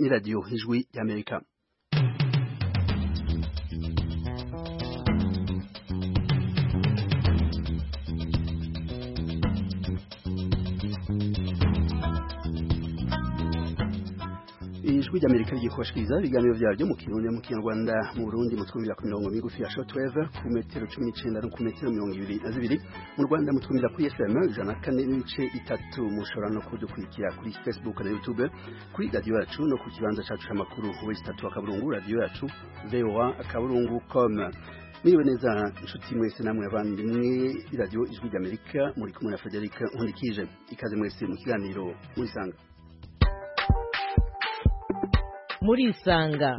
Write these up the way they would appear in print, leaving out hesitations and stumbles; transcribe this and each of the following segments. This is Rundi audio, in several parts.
ni radio Ijwi y'Amerika. Ijwi ry'Amerika ryikubashikiriza ibiganiro vyaryo mu Kirundi mu Kinyarwanda mu Burundi mu twumvira ku mirongo migufi ya shortwave ku metero 19 no ku metero 22 mu Rwanda mu twumvira kuri FM 104.3 mushobora no kudukurikira kuri Facebook na YouTube kuri radio yacu no ku kibanza cacu c'amakuru w'istatu akaburungu radio yacu voa.com. Niwe neza inshuti mwese namwe abandimwe radio Ijwi ry'Amerika muri kumwe na Frederica Nkundikije ikaze mwese mu kiganiro murisanga Murisanga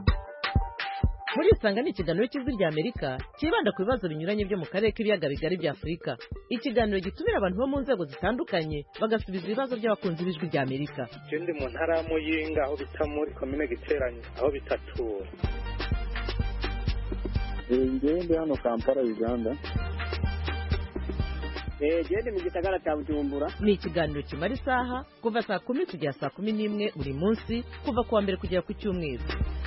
ni ikiganiro cy'Ijwi ry'Amerika kibanda ku bibazo binyuranye byo mu karere k'ibiyaga bigari bya Afurika. Ikiganiro gitumira abantu bo mu nzego zitandukanye bagasubiza ibibazo by'abakunzi b'Ijwi ry'Amerika. Ndi mu ntara ya Muyinga aho bita muri komine Giteranye aho bitatura. Ndi hano Kampala Uganda. Gende mu gisagara cya Bujumbura. Ni ikiganiro kimara isaha kuva saa 10 kugera saa 11 buri munsi kuva kuwa mbere kugera ku cyumweru.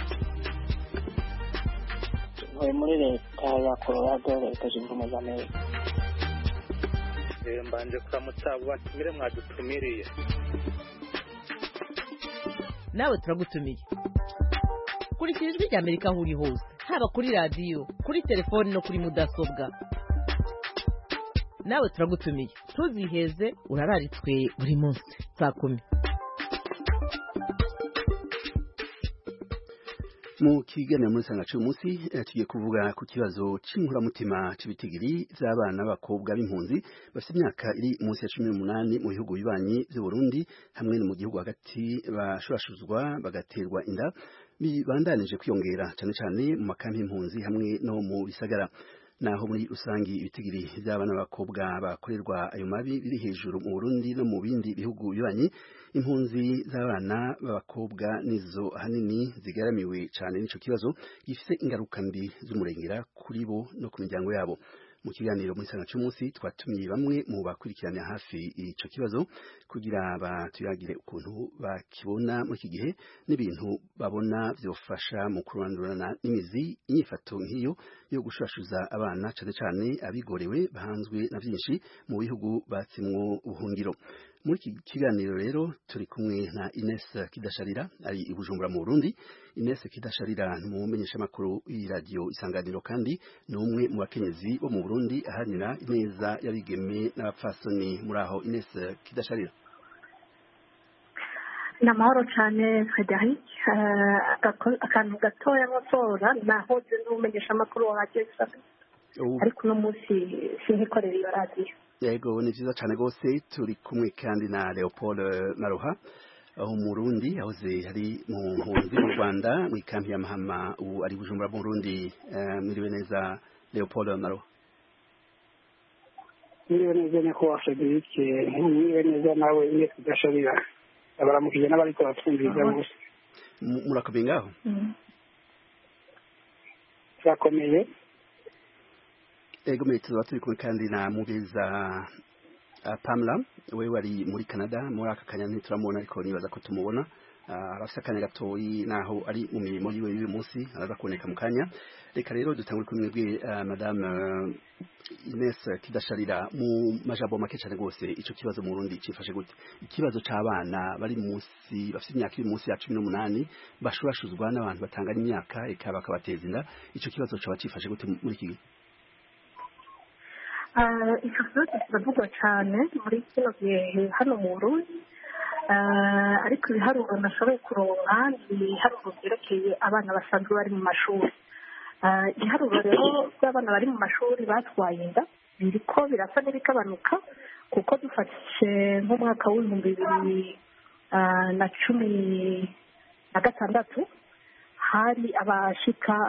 Muri leta ya Colorado leta zunze ubumwe za Amerika. Mbanje kuramutsa batumire mwadutumiriye. Nawe turagutumiye. Kurikira Ijwi ry'Amerika aho uri hose, haba kuri radio, kuri telefone no kuri mudasobwa. Nawe turagutumiye tuziheze urararitswe buri munsi saa 10. Mu kiganiro muri sanga cy'umunsi tugiye kuvuga ku kibazo cy'inkuramutima cy'ibitigiri by'abana b'abakobwa b'impunzi bafite imyaka iri munsi ya 18 mu bihugu bibanyi by'u Burundi hamwe no mu gihugu hagati bashurashuzwa bagaterwa inda bibandanije kwiyongera cyane cyane mu makambi y'impunzi hamwe no mu bisagara. Naho muri usangi ibitigiri by'abana b'abakobwa bakorerwa ayo mabi biri hejuru mu Burundi no mu bindi bihugu bibanyi, impunzi z'abana b'abakobwa nizo hanini zigaramiwe cyane n'ico kibazo gifise ingaruka mbi z'umurengera kuri bo no ku miryango yabo. Mu kiganiro muri sanga cy'umunsi twatumiye bamwe mu bakurikirana hafi ico kibazo kugira batuyagire ukuntu bakibona muri iki gihe n'ibintu babona byofasha mu kurandurana n'imizi inyifato nk'iyo yo gushashuza abana cyane cyane abigorewe bahanzwe na byinshi mu bihugu batsimwo ubuhungiro. Muri iki kiganiro rero turi kumwe na Ines Kidasharira ari i Bujumbura mu Burundi. Ines Kidasharira n'umumenyesha makuru y'iradio Isanganiro kandi n'umwe mu bakenyezi bo mu Burundi ahanira neza yabigeme n'abapfasoni. Muri aho Ines Kidasharira. Namahoro cyane Frederic, akantu gatoya nk'osora naho n'umumenyesha makuru wa radio Isanganiro ariko no munsi sinkikorera iyo radio. Yego ni vyiza cyane gose turi kumwe kandi na Leopold Maroha aho mu Burundi ahoze hari mu mpunzi mu Rwanda mu kampi ya Mahama ubu ari Bujumbura mu Burundi. Miriwe neza Leopold Maroha. Miriwe neza nyakubahwa Frederic, miriwe neza nawe Ines Kidasharira abaramukije n'abariko batwumviriza bose. Murakomeye ngaho? Turakomeye. Ego tuba turi kumwe kandi na Mubeza Pamela we wari muri Canada muri aka kanya ntituramubona ariko nibaza ko tumubona arafite akanya gatoyi naho ari mu mirimo yiwe y'uyu munsi araza kuboneka mu kanya. Reka rero dutangure kuri mwebwe Madame Ines Kidasharira mu majambo make cyane gose ico kibazo mu Burundi cifashe gute? Ikibazo c'abana bari munsi bafite imyaka iri munsi ya 18 bashurashuzwa n'abantu batangana imyaka eka bakabateza inda, ico kibazo caba cifashe gute muri iki gihe? Icyo kibazo kiravugwa cyane muri kino gihe hano mu Burundi, ariko ibiharuro nashoboye kuronka ibiharuro byerekeye abana basanzwe bari mu mashuri. Ibiharuro rero by'abana bari mu mashuri batwaye inda biriko birasa n'ibikabanuka kuko dufashe nk'umwaka w'2016 hari abashika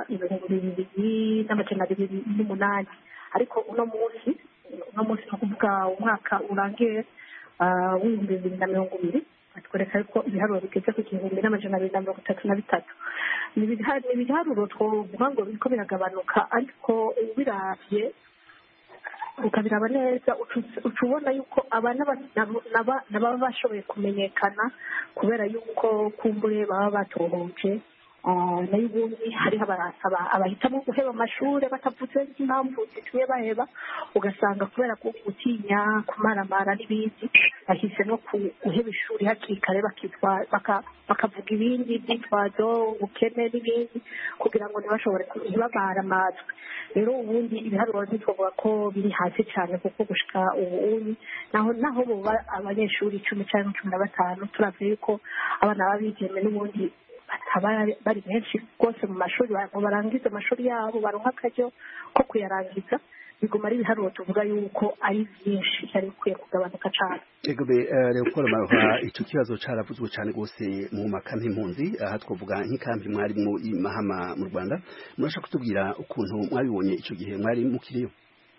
2,208 ariko uno munsi no kuvuga umwaka urangiye w'2020 atwereka ko ibiharuro bigeze ku 1,233. Ni ibiharuro twovuga ngo biriko biragabanuka ariko biravye ukabiraba neza uca ubona yuko abana baba bashoboye kumenyekana kubera yuko kumbure baba batohoje nayo ubundi hariho abahitamo guheba amashuri batavuze impamvu zitumye baheba ugasanga kubera ko gutinya kumaramara n'ibindi bahisemo guheba ishuri hakiri kare bakavuga ibindi byitwazo ubukene n'ibindi kugira ngo ntibabare amatwi rero ubundi ibiharuro ntitwavuga ko biri hasi cyane kuko gushika ubu naho buba abanyeshuri 10 cyangwa 15 turavye yuko abana babigeme n'ubundi bari benshi rwose mu mashuri barangiza amashuri yabo baronka akaryo ko kuyarangiza biguma ari ibiharuro tuvuga yuko ari byinshi cyari bikwiye kugabanuka cyane egobe Leopold Maroha icyo kibazo caravuzwe cyane rwose mu makambi impunzi aha twavuga nk'ikambi mwari mu Mahama mu Rwanda murashaka kutubwira ukuntu mwabibonye icyo gihe mwari mukiriyo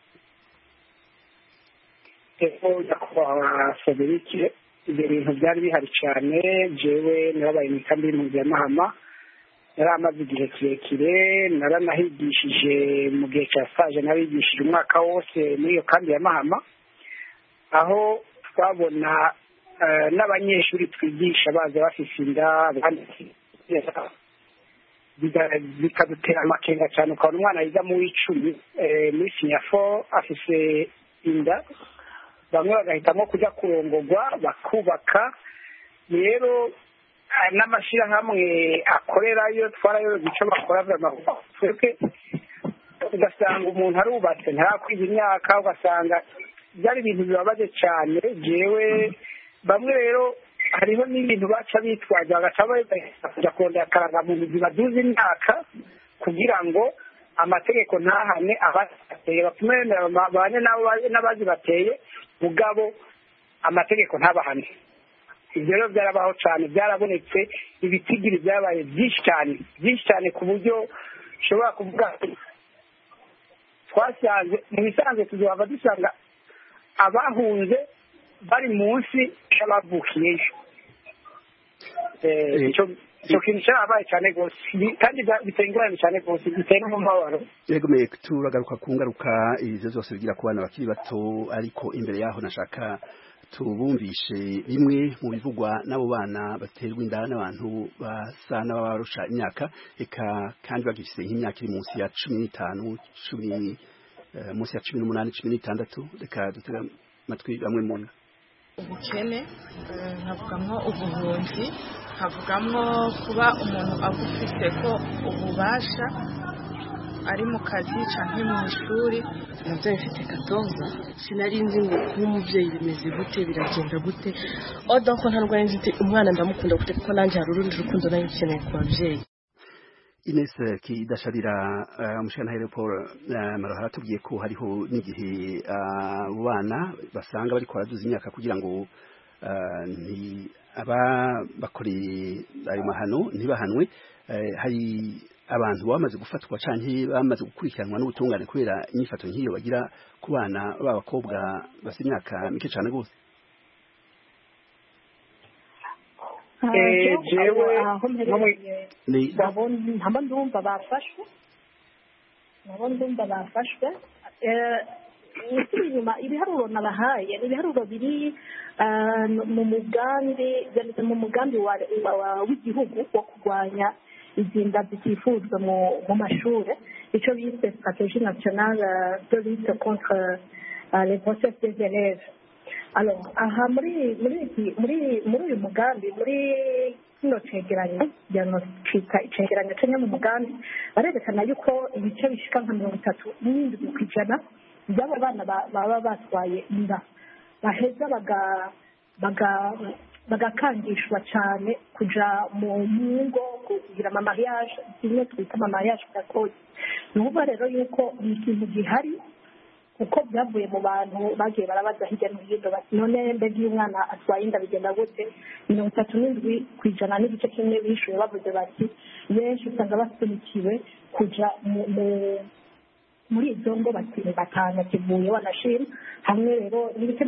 Frederic ibyo bintu byari bihari cyane jewe narabaye mu kambi y'impunzi ya Mahama yari amaze igihe kirekire naranahigishije mu gihe cya stage narigishije umwaka wose muri iyo kambi ya Mahama aho twabona n'abanyeshuri twigisha baza bafise inda bikadutera amakenga cyane ukabona umwana yiga mu w'icumi muri sinyafo afise inda bamwe bagahitamo kujya kurongorwa bakubaka rero n'amashyirahamwe akorerayo twarayoboye icyo bakora twebwe ugasanga umuntu arubatse ntarakwiza imyaka ugasanga byari ibintu bibabaje cyane jewe bamwe rero hariho n'ibintu baca bitwaje bagaca bajya kurondera akarangamuntu zibaduza imyaka kugira ngo amategeko ntahane abazibateye batume babane n'abazibateye mugabo amategeko ntabahane ibyo rero byarabaho cyane byarabonetse ibitigiri byabaye byinshi cyane ku buryo ushobora kuvuga twasanze mu bisanzwe tuzaba dusanga abahunze bari munsi y'abavukiyeyo icyo kintu cyarabaye cyane rwose kandi biteye ingorane cyane rwose biteye n'umubabaro yego turagaruka ku ngaruka izo zose bigira ku bana bakiri bato ariko imbere yaho nashaka tubumvishe bimwe mu bivugwa n'abo bana baterwa inda n'abantu basa n'abarusha imyaka eka kandi bagifite nk'imyaka iri munsi ya 15 munsi ya 18 16 reka dutega amatwi bamwe mu ubukene nkavugamwo ubuhunzi nkavugamwo kuba umuntu agufite ko ububasha ari mu kazi canke mu ishuri navyo bifite 14 sinari nzi ngo nk'umuvyeyi bimeze gute biragenda gute odonko ntarwaye nzi umwana ndamukunda gute kuko nanje hari urundi rukundo nayo nkeneye ku bavyeyi Ines Kidasharira umushana Leopold Maroha atubwiye ko hariho n'igihe bana basanga bari kwaraduza imyaka kugira ngo aba bakoreye ayo mahano ntibahanwe hari abantu bamaze gufatwa canke bamaze gukurikiranwa n'ubutungane kubera inyifato nk'iyo bagira ku bana b'abakobwa bafite imyaka mike cyane gose ntabwo ndumva bafashwe inyuma ibiharuro nabahaye ni ibiharuro biri mu mugambi w'igihugu wo kurwanya izinda zitifuzwa mu mashuri icyo bise stratégie nationale de lutte contre les grossesses des élèves alors aha muri uyu mugambi muri kino cegeranyo diagnostika icegeranyo cyo mu mugambi barerekana yuko ibice bishika nka 37% by'abo bana baba batwaye inda baheza bagakangishwa cyane kuja mu ngo kugira mariage kimwe twita mariage gakoze nuba rero yuko ni ikintu gihari kuko byavuye mu bantu bagiye barabaza hirya no hino bati none mbega iyo umwana atwaye inda bigenda gute 37% n'igice kimwe bishuye bavuze bati benshi usanga basunikiwe kuja muri izo ngo batanu kivuye wanashima hamwe rero n'ibice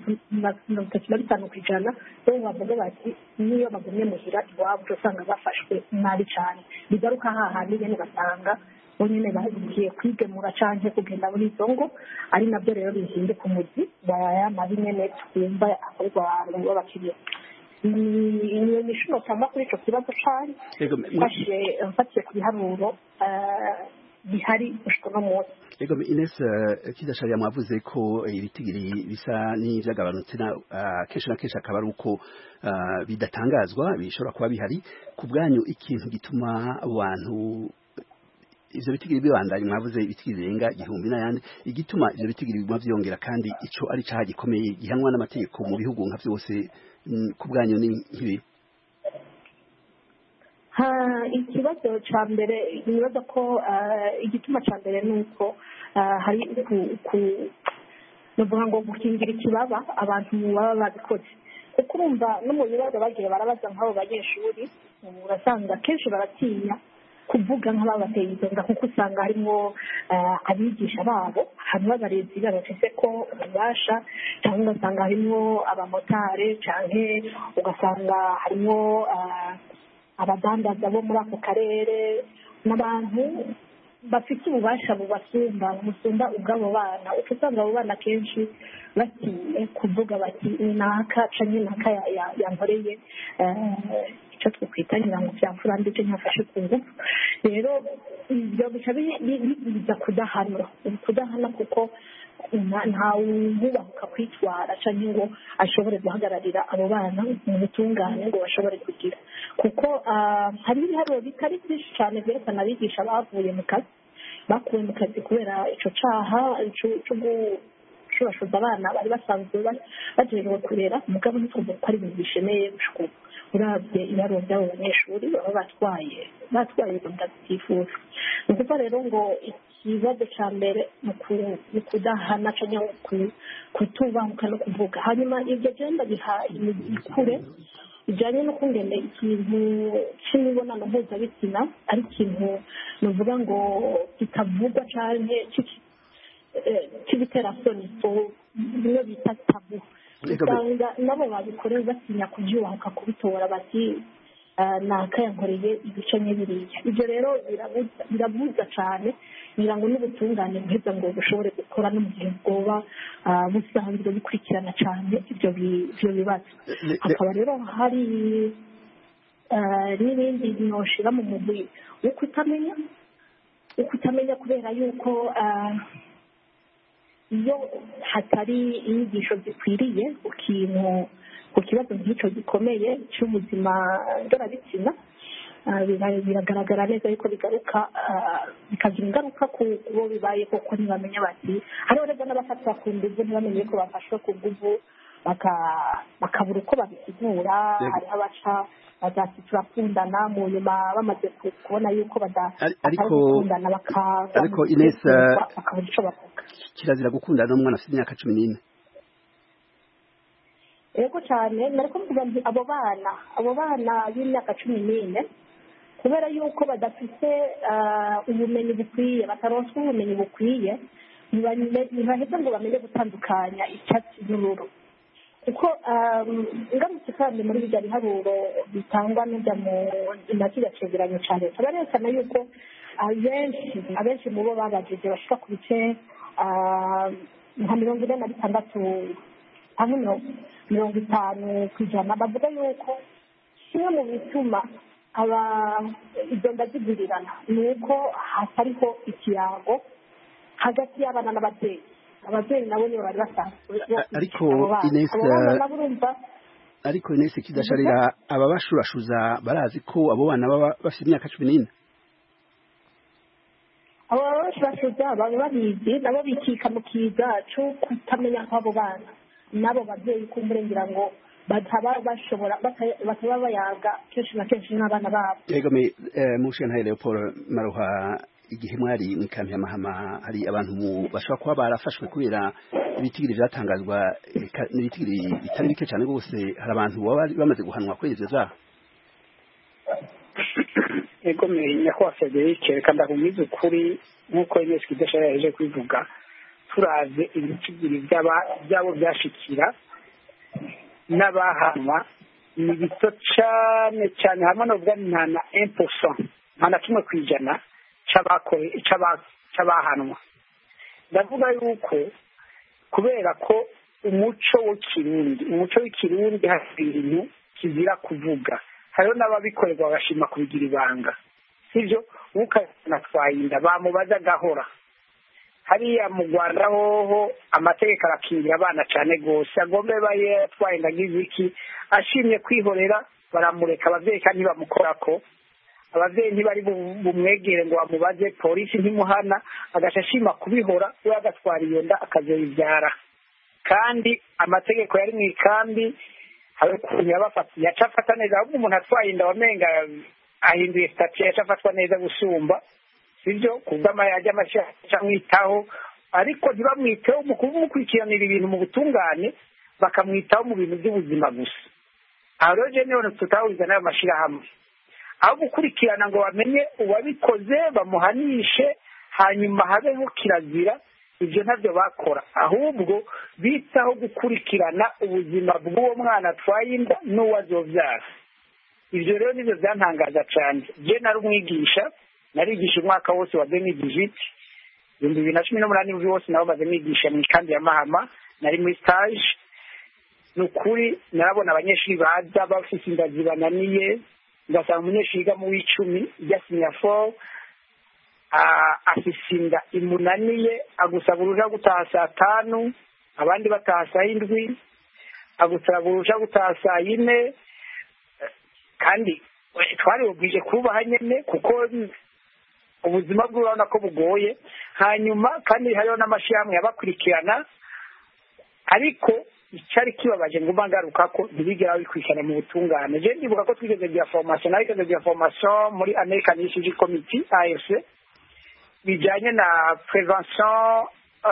35% rero bavuga bati niyo bagumye muhira iwabo usanga bafashwe nabi cyane bigaruka hahandi nyene basanga bo nyine bagiye kwigemura cyangwa kugenda muri izo ngo ari nabyo rero bihinze ku muzi ya mabi nyine twumva akorwa abantu b'abakiriya ni inshuro cyangwa kuri icyo kibazo cyane mfatiye ku biharuro bihari gushika no munsi. Ego Ines Kidashariya mwavuze ko ibitigiri bisa n'ivyagabanutse kenshi na kenshi akaba ari uko bidatangazwa bishobora kuba bihari ku bwanyu ikintu gituma abantu ivyo bitigiri bibandanye mwavuze ibitigiri birenga 1000 n'ayandi igituma ivyo bitigiri biguma vyongera kandi ico ari caha gikomeye gihanwa n'amategeko mu bihugu nka vyose ku bwanyu ni nk'ibi ikibazo cya mbere nibaza ko igituma cya mbere ni uko hari nuvuga ngo gukingira ikibaba abantu baba babikoze kuko urumva no mu bibazo bagiye barabaza nk'abo banyeshuri urasanga kenshi baratinya kuvuga nk'ababateye izo nda kuko usanga harimo abigisha babo harimo abarezi babafise ko ububasha cyangwa ugasanga harimo abamotari cyangwa ugasanga harimo abadandaza bo muri ako karere n'abantu bafite ububasha bubasumba busumba ubw'abo bana usanga abo bana kenshi batinye kuvuga bati ni naka canke naka yankoreye icyo twokwita ngo byamfura ndetse ntafashe ku ngufu rero ibyo bica biza kudahana kuko nta wubahuka kwitwara cyangwa ngo ashobore guhagararira abo bana mu butungane ngo bashobore kugira kuko hari ibiharuro bitari byinshi cyane byerekana abigisha bavuye mu kazi bakuwe mu kazi kubera icyo cyaha cyo gushurashuza abana bari basanzwe bagenewe kurera umugabo ntitwumva ko ari ibintu bishemeye gushukura urabye ibiharuro by'abo banyeshuri baba batwaye inda zitifuza ni ukuvuga rero ngo ikibazo cya mbere ni kudahana cyangwa kutubahuka no kuvuga hanyuma ibyo genda biha imikure bijyanye no kungene ikintu cy'imibonano mpuzabitsina ari ikintu nuvuga ngo kitavugwa cyane cy'ibiterasoni bimwe bita tabu usanga nabo babikoreye batinya kubyubahuka kubitora bati nakayankoreye ibice n'ibiriya ibyo rero birabuza cyane ngira ngo n'ubutungane bwiza ngo bushobore gukora no mu gihe bwoba busanzwe bukurikirana cyane ibyo bibazo hakaba rero hari n'ibindi binoshira mu mugwi wo kutamenya kubera yuko iyo hatari inyigisho zikwiriye ku kibazo nk'icyo gikomeye cy'ubuzima ndorabitsina biragaragara neza yuko bikagira ingaruka ku bo bibaye kuko ntibamenya bati hariho rero n'abafatwa ku nguvu ntibamenye ko bafashwe ku nguvu bakabura uko babisigura hariho abaca bagati turakundana mu nyuma bamaze kubona yuko batakundana ariko Ines bakabura icyo bavuga kirazira gukundana n'umwana afite imyaka 14 yego cyane nariko mvuga nti abo bana b'imyaka 14 kubera yuko badafite ubumenyi bukwiye bataronswa ubumenyi bukwiye ntibaheza ngo bamenye gutandukanya icyatsi n'ururo kuko ngamutse kandi muri bijya biharuro bitangwa n'ujya mu inakira cegeranyo cya leta barerekana yuko abenshi mu bo babajije bashika ku bice nka 46 hamwe 50% bavuga yuko kimwe mu bituma izo nda zigurirana ni uko hatariho ikirango hagati y'abana n'ababyeyi ababyeyi nabo nibo bari basanzwe ariko Ines Kidasharira aba bashurashuza barazi ko abo bana baba bafite imyaka 14 abo bashurashuza baba babizi nabo bikika mu kiza cyo kutamenya kw'abo bana n'abo babyeyi kumurengera ngo bataba bayaga kenshi na kenshi n'abana babo yego mushana Leopold Maruha igihe mwari mu kampi y'amahama hari abantu bashobora kuba barafashwe kubera ibitigiri byatangazwa n'ibitigiri bitari bike cyane rwose hari abantu bamaze guhanwa kuri ivyo zaha yego nyakubahwa Frederic reka ndakumiza ukuri nk'uko Ines Kidashariya yaje kubivuga turaze ibitigiri byabo byashikira n'abahanwa ni bito cyane hamwe n'ubwo nta na 1% nta na 1% c'abahanwa. Ndavuga yuko kubera ko umuco w'ikirundi hari ibintu kizira kuvuga, hariho n'ababikorerwa bagashima kubigira ibanga, sivyo? ukazana twayinda bamubaza gahora. Hariya mu Rwanda hoho amategeko arakingira abana cyane gose, agombe baye twayinda giziki ashimye kwihorera baramureka, abavyeyi kandi bamukorako, abavyeyi ntibari bumwegere ngo bamubaze, polisi ntimuhana, agashashima kubihora, we agatwara iyo nda akazoyivyara. Kandi amategeko yari mwikambi hari ukuntu yacafata neza, ahubwo umuntu atwaye inda wamenga ahinduye statut, yacafatwa neza gusumba, sivyo? Kubwama yaje amashyaka mwitaho, ariko ntibamwiteho mu kumukurikiranira ibintu mu butungane, bakamwitaho mu bintu by'ubuzima gusa. Aho rero je niho tutahuriza n'ayo mashirahamwe, aho gukurikirana ngo bamenye uwabikoze bamuhanishe hanyuma habeho kirazira, ibyo ntabyo bakora, ahubwo bitaho gukurikirana ubuzima bw'uwo mwana atwaye inda n'uwo azovyara. Ibyo rero nibyo byantangaza cyane. Je nari umwigisha, narigisha umwaka wose wa 2018, 2018 wose nabo maze nigisha mu kambi ya Mahama, nari muri stage. Nukuri narabona abanyeshuri baza bafite inda zibananiye, ngasanga umunyeshuri yiga mu w'icumi yasinya 4 afise inda imunaniye, agusaba uruja gutaha saa 5, abandi bataha saa 7, agusaba uruja gutaha saa 4, kandi twari bubwije kubaha nyene kuko ubuzima bwe urabona ko bugoye. Hanyuma kandi hariho n'amashyirahamwe yabakurikirana, ariko icyari kibabaje ngo mbangaruka ko ntibigera bikurikirana mu butungane. Je ndibuka ko twigeze kugira formation, ariko kugira formation muri American Refugee Committee AFC bijanye na prévention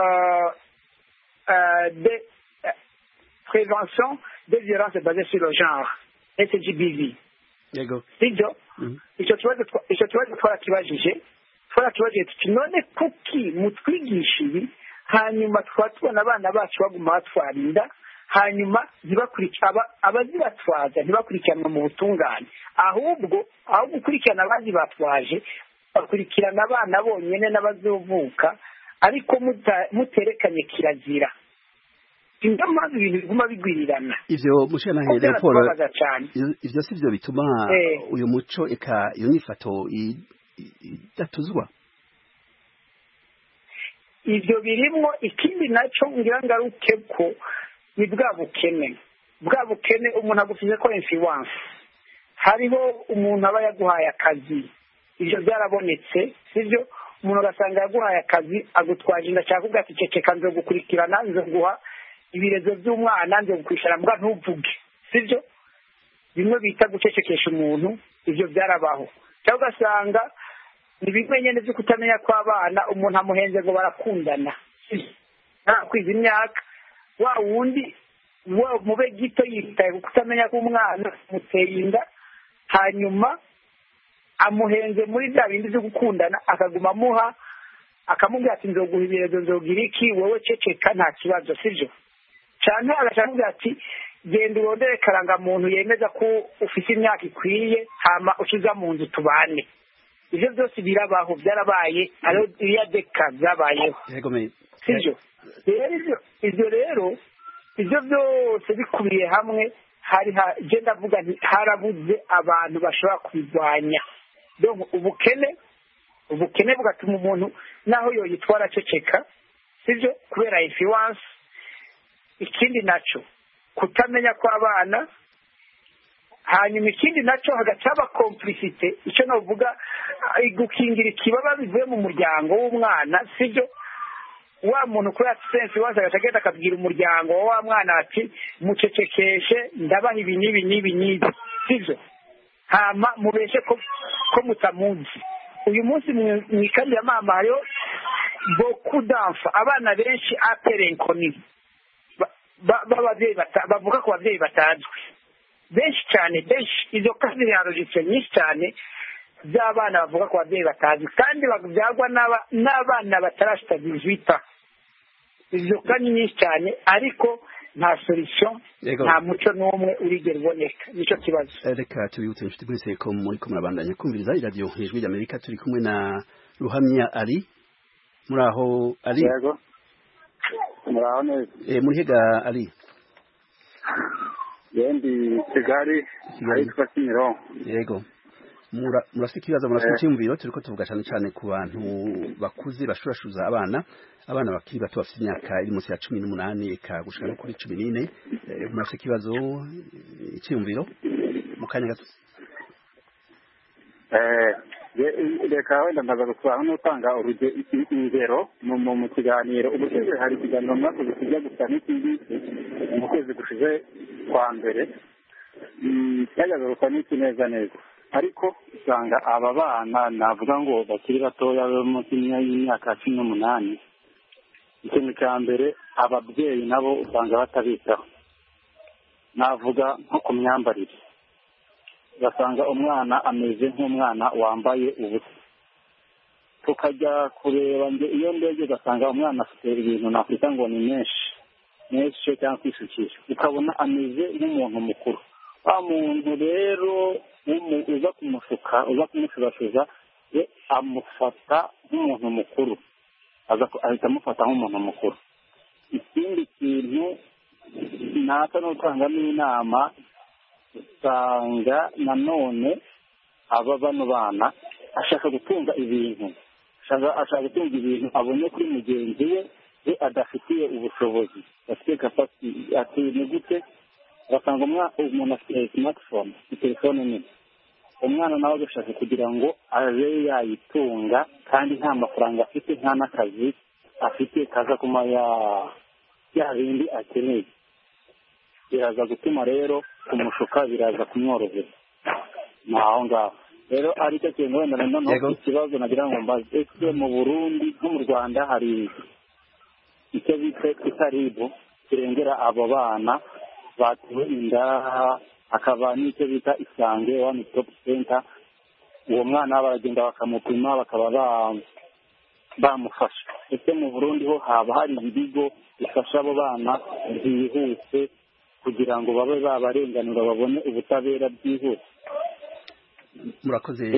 des violences basées sur le genre, SGBV. Yego. Sivyo? Icyo kibazo twarakibajije tuti none kuki mutwigisha ibi hanyuma twatubona abana bacu baguma batwarinda, hanyuma abazibatwaza ntibakurikiranwa mu butungane, ahubwo aho gukurikirana abazibatwaje bakurikirana abana bonyene n'abazovuka, ariko muterekanye kirazira. Niyo mpamvu ibintu biguma bigwirirana. Ivyo mushana here Paul, ivyo sivyo bituma uyu muco eka iyo nifato idatuzwa. Ivyo birimo ikindi naco ngira ngaruke ko ni bwa bukene umuntu agufize ko influence. Hariho umuntu aba yaguhaye akazi, ivyo byarabonetse, sivyo? Umuntu agasanga yaguhaye akazi agutwaje inda cyangwa ugati ceceka nzo gukurikirana, nzo guha ibirezo by'umwana, nzo gukwishara mbwa ntuvuge, sivyo? Bimwe bita gucecekesha umuntu, ivyo byarabaho. Cyangwa ugasanga ni bimwe nyene byo kutamenya kw'abana, umuntu amuhenze ngo barakundana, kwiza imyaka, wa wundi mube gito yitaye kutamenya k'umwana muteye inda, hanyuma amuhenze muri bya bindi byo gukundana, akaguma amuha, akamubwira ati nzoguha ibirezo, nzogira iki, wowe ceceka nta kibazo, sivyo? Canke agashamubwira ati genda urondere karangamuntu yemeza ko ufite imyaka ikwiye, hama ucuza mu nzu tubane. Ivyo byose birabaho, byarabaye, ariyo iriya deka byabayeho, sivyo? Ivyo rero ivyo byose bikubiye hamwe, je ndavuga nti harabuze abantu bashobora kubirwanya. Donc ubukene bugatuma umuntu naho yoyitwara ceceka, sivyo? Kubera influence. Ikindi naco kutamenya kw'abana, hanyuma ikindi naco hagacaba complicité, icyo navuga gukingira ikibaba bivuye mu muryango w'umwana, sivyo? Wa muntu kuri sense waza agashagenda akabwira umuryango wa mwana ati mucecekeshe, ndabaha ibi n'ibi, sivyo? Hama mubeshe ko mutamuzi. Uyu munsi mw'ikambi ya Mahama hariho beaucoup d'enfants, abana benshi aperenkoni, bavuga ko abavyeyi batazwi, benshi cyane, benshi. Izo kazi yarojitse nyinshi cyane by'abana bavuga ko abavyeyi batazwi, kandi babyagwa n'abana batarashita 18. Izo kazi nyinshi cyane, ariko nta solution, nta muco n'umwe urigera uboneka. Nico kibazo. Reka tubibutse inshuti mwese ko muri ko murabandanya kumviriza iradiyo Ijwi ry'Amerika, turi kumwe na Ruhamya Ali muraho Ali yego muraho neza muri hega Ali yendi Kigali ariko Kimironko yego murafite ikibazo murafite icyumviro turiko tuvuga cyane ku bantu bakuze bashurashuza abana bakiri bato bafite imyaka iri munsi ya 18 eka gushika no kuri 14 murafite ikibazo icyumviro mu kanya gato reka wenda ndaza gutwara n'utanga ingero mu kiganiro ubushize hari ikiganiro mwakoze kijya gusa n'ikindi mu kwezi gushize kwa mbere cyajyaga gusa n'iki neza ariko usanga aba bana navuga ngo bakiri batoya munsi y'imyaka 18 ikintu cya mbere ababyeyi nabo usanga batabitaho navuga nko ku myambarire basanga umwana ameze nk'umwana wambaye ubusa tukajya kureba iyo ndege ugasanga umwana afite ibintu nakwita ngo ni menshi cyangwa kwisukisha ukabona ameze nk'umuntu mukuru wa muntu rero uza kumushuka uza kumushurashuza amufata nk'umuntu mukuru ahita amufata nk'umuntu mukuru ikindi kintu nasa n'utangamo inama usanga nanone bano bana ashaka gutunga ibintu ashaka gutunga ibintu abonye kuri mugenzi we adafitiye ubushobozi afite kapasiti ati ni gute basanga umuntu afite smartphone telefone nini umwana nawe agashaka kugira ngo abe yayitunga kandi nta mafaranga afite nta n'akazi afite kaza kuma ya bindi akeneye biraza gutuma rero kumushuka biraza kumworohera ni aho ngaho rero ari cyo kintu wenda noneho ikibazo nagira ngo mbaze ese mu Burundi no mu Rwanda hari icyo bita itaribu kirengera abo bana batuwe inda akaba n'icyo bita Isange One Stop Center uwo mwana baragenda bakamupima bakaba bamufasha ese mu Burundi ho haba hari ibigo bifasha abo bana byihuse kugira ngo babe babarenganura babone ubutabera byihuse murakoze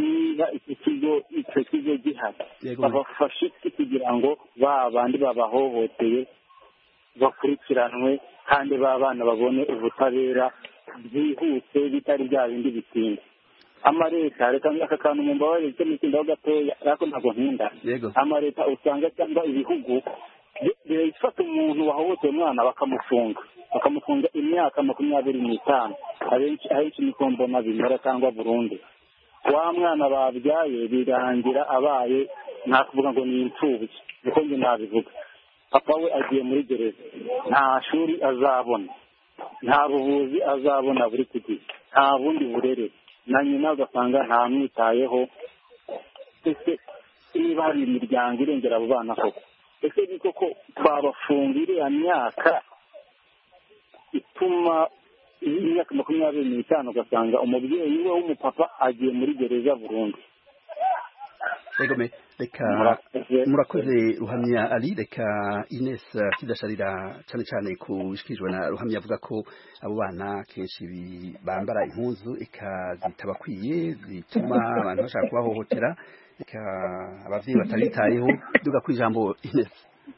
icyo kigo gihari babafashe kugira ngo bandi babahohoteye bakurikiranwe kandi bana babone ubutabera byihuse bitari bya bindi bitinda amareta reka aka kantu mu mbabarire cyo mitindaho gatoya ariko ntabwo ntinda amareta usanga cyangwa ibihugu bifata umuntu wahohoteye umwana bakamufunga imyaka 25 abenshi niko mbona bimera cyangwa burundu wa mwana babyaye birangira abaye nakuvuga ngo ni imfubyi uko njye nabivuga papa we agiye muri gereza nta shuri azabona nta buvuzi azabona buri kugihe nta bundi burere na nyina ugasanga ntamwitayeho ese niba hari imiryango irengera abo bana koko ese ni koko twabafunga iriya myaka ituma imyaka 25 ugasanga umubyeyi we w'umupapa agiye muri gereza burundu reka murakoze Ruhamya Ali reka Ines kidasharira cyane kubishikijwe na Ruhamya avuga ko abo bana kenshi bambara impuzu zitabakwiye zituma abantu bashaka kubahohotera reka abavyeyi batabitayeho duga kwijambo Ines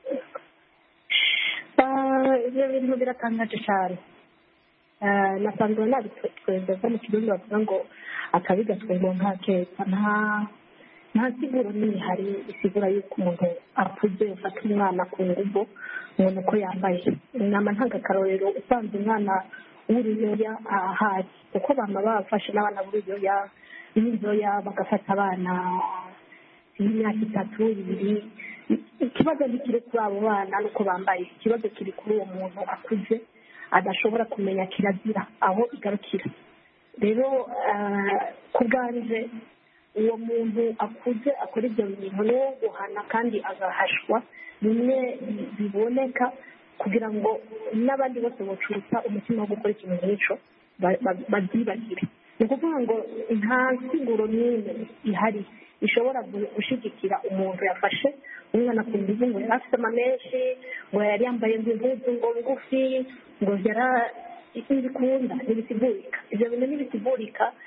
ibyo bintu biratangaje cyane nasanzwe nabitweza mu kirundi bavuga ngo akabigatwe ngo nta keza nta siguro n'ihari isigura yuko umuntu apfuze ufata umwana ku nguvu ngo nuko yambaye inama ntangakarorero usanze umwana w'uruyoya ahari kuko bama bafashe n'abana b'uruyoya bagafata abana y'imyaka 3-2 ikibazo ntikiri kuri abo bana nuko bambaye ikibazo kiri kuri uwo muntu akuze adashobora kumenya kirazira aho igarukira rero ku bwanje uwo muntu akuze akora ibyo bintu no guhana kandi agahashwa bimwe biboneka kugira ngo n'abandi bose bacurutsa umutima wo gukora ikintu nk'icyo babyibagire ni ukuvuga ngo nta siguro n'imwe ihari ishobora gushyigikira umuntu yafashe umwana ku ngufu ngo yari afite amamenshi ngo yari yambaye impuzu ngo ngufi ngo yari ibikunda ntibisigurika ibyo bintu ntibisigurika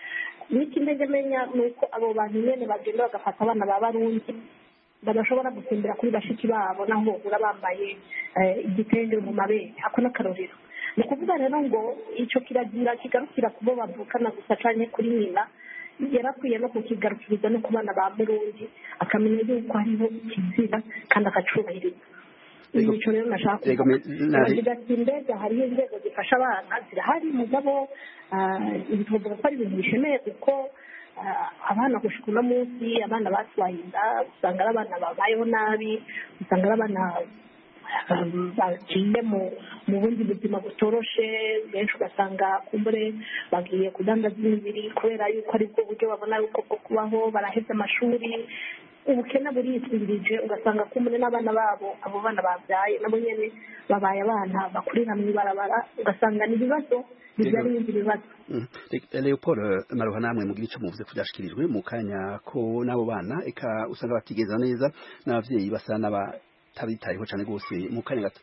n'ikindi menya ni uko abo bantu nyine bagenda bagafata abana ba barundi badashobora gusimbira kuri bashiki babo naho bahura bambaye igitenge mu mabere ako n'akarorero ni ukuvuga rero ngo icyo kiragira kigarukira ku bo bavukana gusa cyane kuri nyina yarakwiye no kukigarukiriza no ku bana ba Burundi akamenya yuko hariho ikizira kandi akacubahiriza icyo rero nashaka kuvuga ati mbega hariho inzego zifasha abana zirahari mugabo tuvuga ko ari ibintu bishemeye kuko abana gushika uno munsi abana batwahinda usanga ari abana babayeho nabi usanga ari abana bagiye mu bundi buzima butoroshe benshi ugasanga kumbure bagiye kudandaza imibiri kubera yuko ari bwo buryo babona yuko bwo kubaho baraheze amashuri ubukene burisubirije ugasanga kumbure n'abana babo abo bana babyaye nabo nyene babaye abana bakurira mu ibarabara ugasanga ni ibibazo bijyanye n'ibindi bibazo. Leopold Maruha namwe mugira icyo muvuze ko byashikirijwe mu kanya ko n'abo bana eka usanga batigeza neza n'abavyeyi basa n'abatabitayeho cyane rwose mu kanya gato.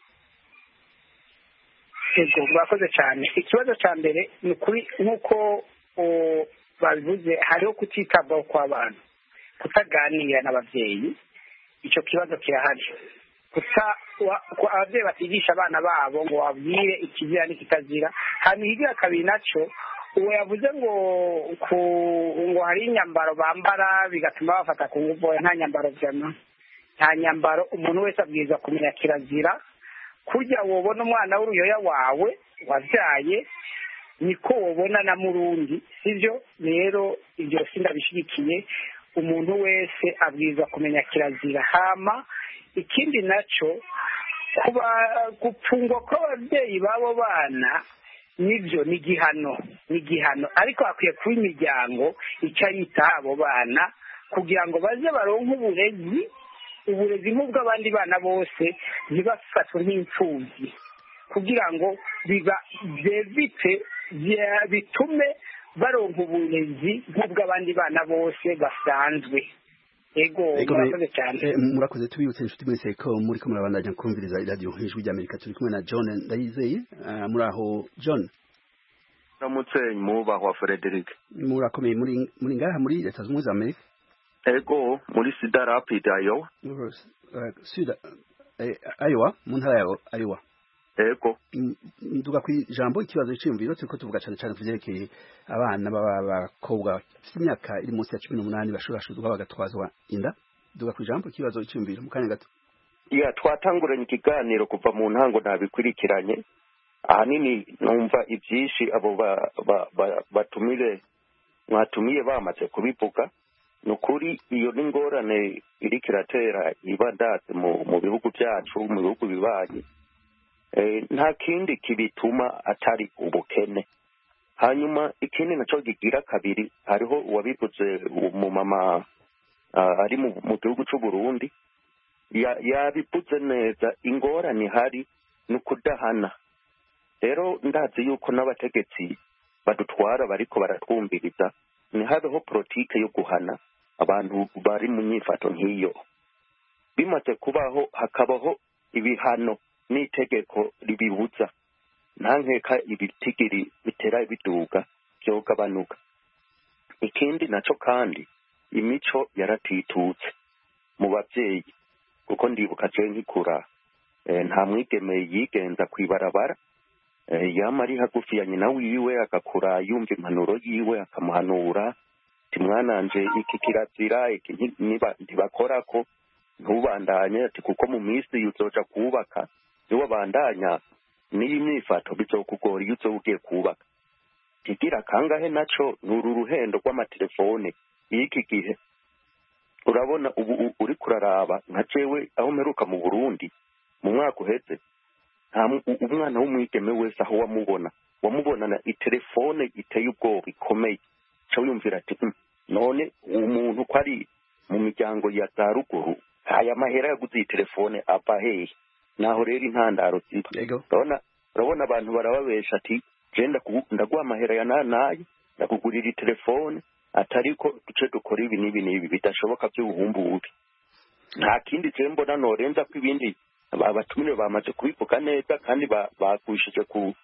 Yego murakoze cyane. Ikibazo cya mbere ni ukuri nk'uko babivuze hariho kutitabwaho kw'abana kutaganira n'abavyeyi icyo kibazo kirahari abavyeyi batigisha abana babo ngo babwire ikizira n'ikitazira hanyuma ikigira kabiri naco uwo yavuze ngo hari inyambaro bambara bigatuma bafata ku nguvu nta nyambaro vyama nta nyambaro umuntu wese abwirizwa kumenya kirazira kurya wobona umwana w'uruyoya wawe wavyaye niko wobona na murundi sivyo rero ibyo sindabishigikiye umuntu wese abwirizwa kumenya kirazira hama ikindi naco kuba gupfungwa kw'abavyeyi b'abo bana nibyo ni igihano ariko hakwiye kuba imiryango icyo yita abo bana kugira ngo baze baronke uburezi nk'ubw'abandi bana bose ntibafatwe nk'imfubyi kugira ngo bitume baronka uburezi nk'ubw'abandi bana bose basanzwe. Ego murakoze cyane. Murakoze tubibutse inshuti mwese ko muri ko murabandanya kumviriza radio Ijwi ry'Amerika turi kumwe na John Ndayizeye muri aho John. Ramutse mubahwa Frederick. Murakomeye muri ngaha muri Leta Zunze Ubumwe za Amerika. Ego muri Cedar Rapids Iowa. Iowa mu ntara yawo Iowa. Ego. Nduga ku ijambo ikibazo cy'imviro turiko tuvuga cyane cyane kuvyerekeye abana b'abakobwa imyaka iri munsi ya 18 bashurashurwa bagatwazwa inda. Nduga ku ijambo ikibazo cy'imviro mu kanya gato. Ya twatanguranye ikiganiro kuva mu ntango nabikurikiranye. Ahanini numva ibyishi abo mwatumiye bamaze kubivuga. Nukuri iyo n'ingorane iri kiratera ibandaze mu bihugu byacu mu bihugu bibaye. Nta kindi kibituma atari ubukene. Hanyuma ikindi naco gigira kabiri hariho uwabivuze mu mama ari mu gihugu cy'u Burundi yabivuze neza ingorane hari n'ukudahana. Rero ndazi yuko n'abategetsi badutwara bariko baratwumviriza nihabeho politike yo guhana abantu bari mu nyifato nk'iyo. Bimaze kubaho hakabaho ibihano n'itegeko ribibuza nta nkeka ibitigiri bitera biduga byogabanuka. Ikindi naco kandi imico yaratitutse mu bavyeyi kuko ndibuka je nkikura nta mwigeme yigenza kwibarabara yama ari hagufi ya nyina wiwe agakura yumva impanuro yiwe akamuhanura ati mwananje iki kirazira iki ntibakorako ntubandanye ati kuko mu minsi uzoja kubaka niwe bandanya n'iyi myifato bizokugora iyo ugiye kubaka. Kigira kangahe naco nuru ruhendo rw'amatelefone y'iki gihe urabona ubu uri kuraraba nka jewe aho meruka mu Burundi mu mwaka uheze umwana w'umwigeme wese aho wamubona na itelefone iteye ubwoba ikomeye cyo yumvira ati none umuntu ko ari mu miryango ya za ruguru aya mahera yaguze iyi telefone ava hehe naho rero intandaro zitwa urabona abantu barababesha ati genda ndaguha amahera ya nanaye ndakugurira telefone atariko duce dukora ibi n'ibi bidashoboka by'ubuhumbuke. Nta kindi je mbona norenza ko ibindi abatumire bamaze kubivuga neza kandi bakwishije ku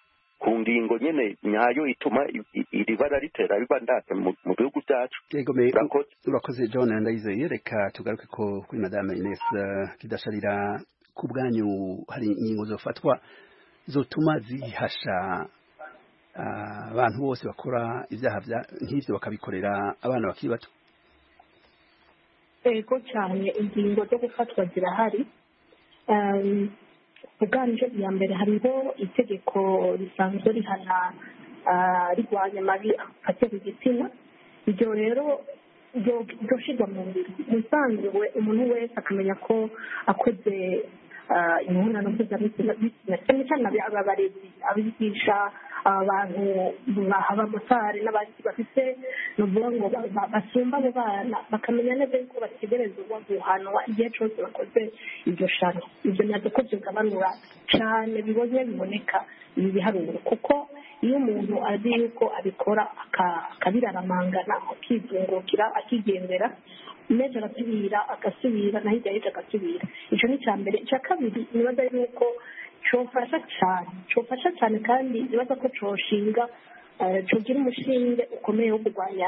ku ngingo nyene nyayo ituma iri bara ritera biba ndate mu bihugu byacu. Urakoze John Ndayizeye. Reka tugaruke ko kuri Madame Ines Kidasharira, ku bwanyu hari ingingo zofatwa zotuma zihasha abantu bose bakora ibyaha nk'ivyo bakabikorera abana bakiri bato? Ego cyane, ingingo zo gufatwa zirahari. Ubwanje iya mbere hariho itegeko risanzwe rihana rigwanya amabi afatiye ku gitsina. Ibyo rero byoshirwa mu ngiro. Musanzwe umuntu wese akamenya ko akoze imibonano mpuzabitsina cyane cyane abarezi, abigisha, abantu abamotari n'abandi bafite nuvuga ngo basumba abo bana bakamenya neza yuko bategerezwa guhanwa igihe cyose bakoze iryo shano. Ibyo nabyo ko byogabanura cyane biboneka ibi biharuro, kuko iyo umuntu azi yuko abikora akabiraramangana akizungukira akigendera neza agasubira na hirya y'ejo agasubira. Icyo ni icya mbere. Icya kabiri nibaza yuko cyofasha cyane kandi nibaza ko coshinga cogira umushinge ukomeye wo kurwanya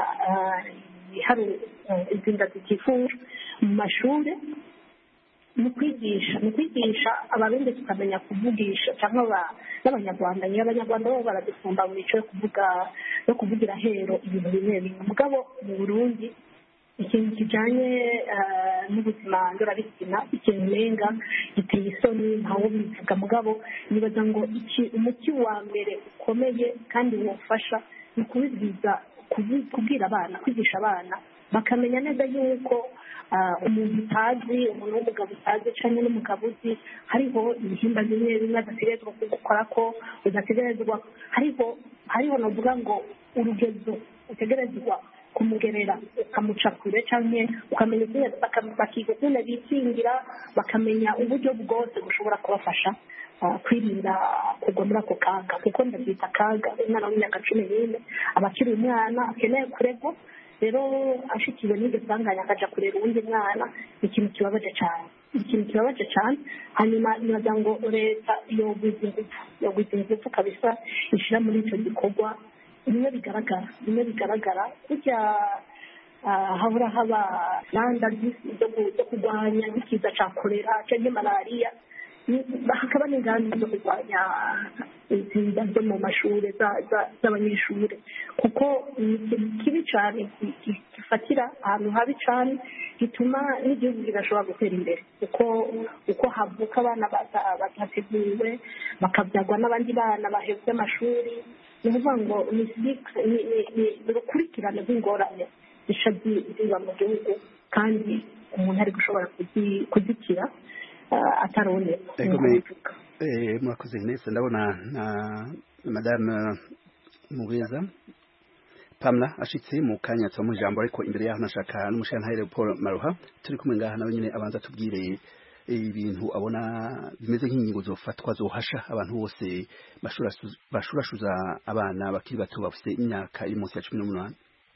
izinda zitifuje mu mashuri, mu kwigisha abarundi tukamenya kuvugisha cyangwa n'abanyarwanda. Niyo abanyarwanda bo baradusumba mu mico yo kuvugira hero ibintu bimwe bimwe. Mugabo mu Burundi ikintu kijanye n'ubuzima ndorabitsina, ikintu nenga giteye isoni ntawo bivuga. Mugabo nibaza ngo umuti wa mbere ukomeye kandi wofasha ni kubwira abana, kwigisha abana bakamenya neza yuko umuntu w'umugabo utazi cyangwa n'umugabo uzi hariho ibihimba bimwe bimwe adategerezwa gukora, ko udategerezwa hariho novuga ngo urugezo utegerezwa kumugerera ukamuca kure, cyangwa ukamenya bakiga ukuntu bikingira, bakamenya uburyo bwose bushobora kubafasha kwirinda kugwa muri ako kaga, kuko ndabyita akaga. Umwana w'imyaka 14 aba akiri umwana akeneye kuregwa. Rero ashikiwe n'iryo sanganya akaja kurera uwundi mwana, ikintu kibabaje cyane. Hanyuma nibaza ngo leta yogwiza ingufu kabisa ishira muri icyo gikorwa. Bimwe bigaragara burya habura haba landa zo kurwanya n'ikiza cya kolera cyangwa malariya, hakaba n'ingamba zo kurwanya inzira zo mu mashuri z'abanyeshuri, kuko ni ikintu kibi cyane gifatira ahantu habi cyane, gituma n'igihugu kidashobora gutera imbere, uko havuka abana batateguwe bakabyagwa n'abandi bana bahevye amashuri. Ni ukuvuga ngo ni urukurikirane rw'ingorane zica ziba mu gihugu, kandi umuntu ari gushobora kuzikira atarone. Murakoze Ines. Ndabona na Madame Mugwiza Pamela ashitse mu kanya twa mu jambo, ariko imbere yaho nashaka n'umushantayire Paul Maruha turi kumwe ngaha nawe nyine abanza tubwire ibintu abona bimeze nk'ingingo zofatwa zohasha abantu bose bashurashuza abana bakiri bato bafite imyaka iri munsi ya 18.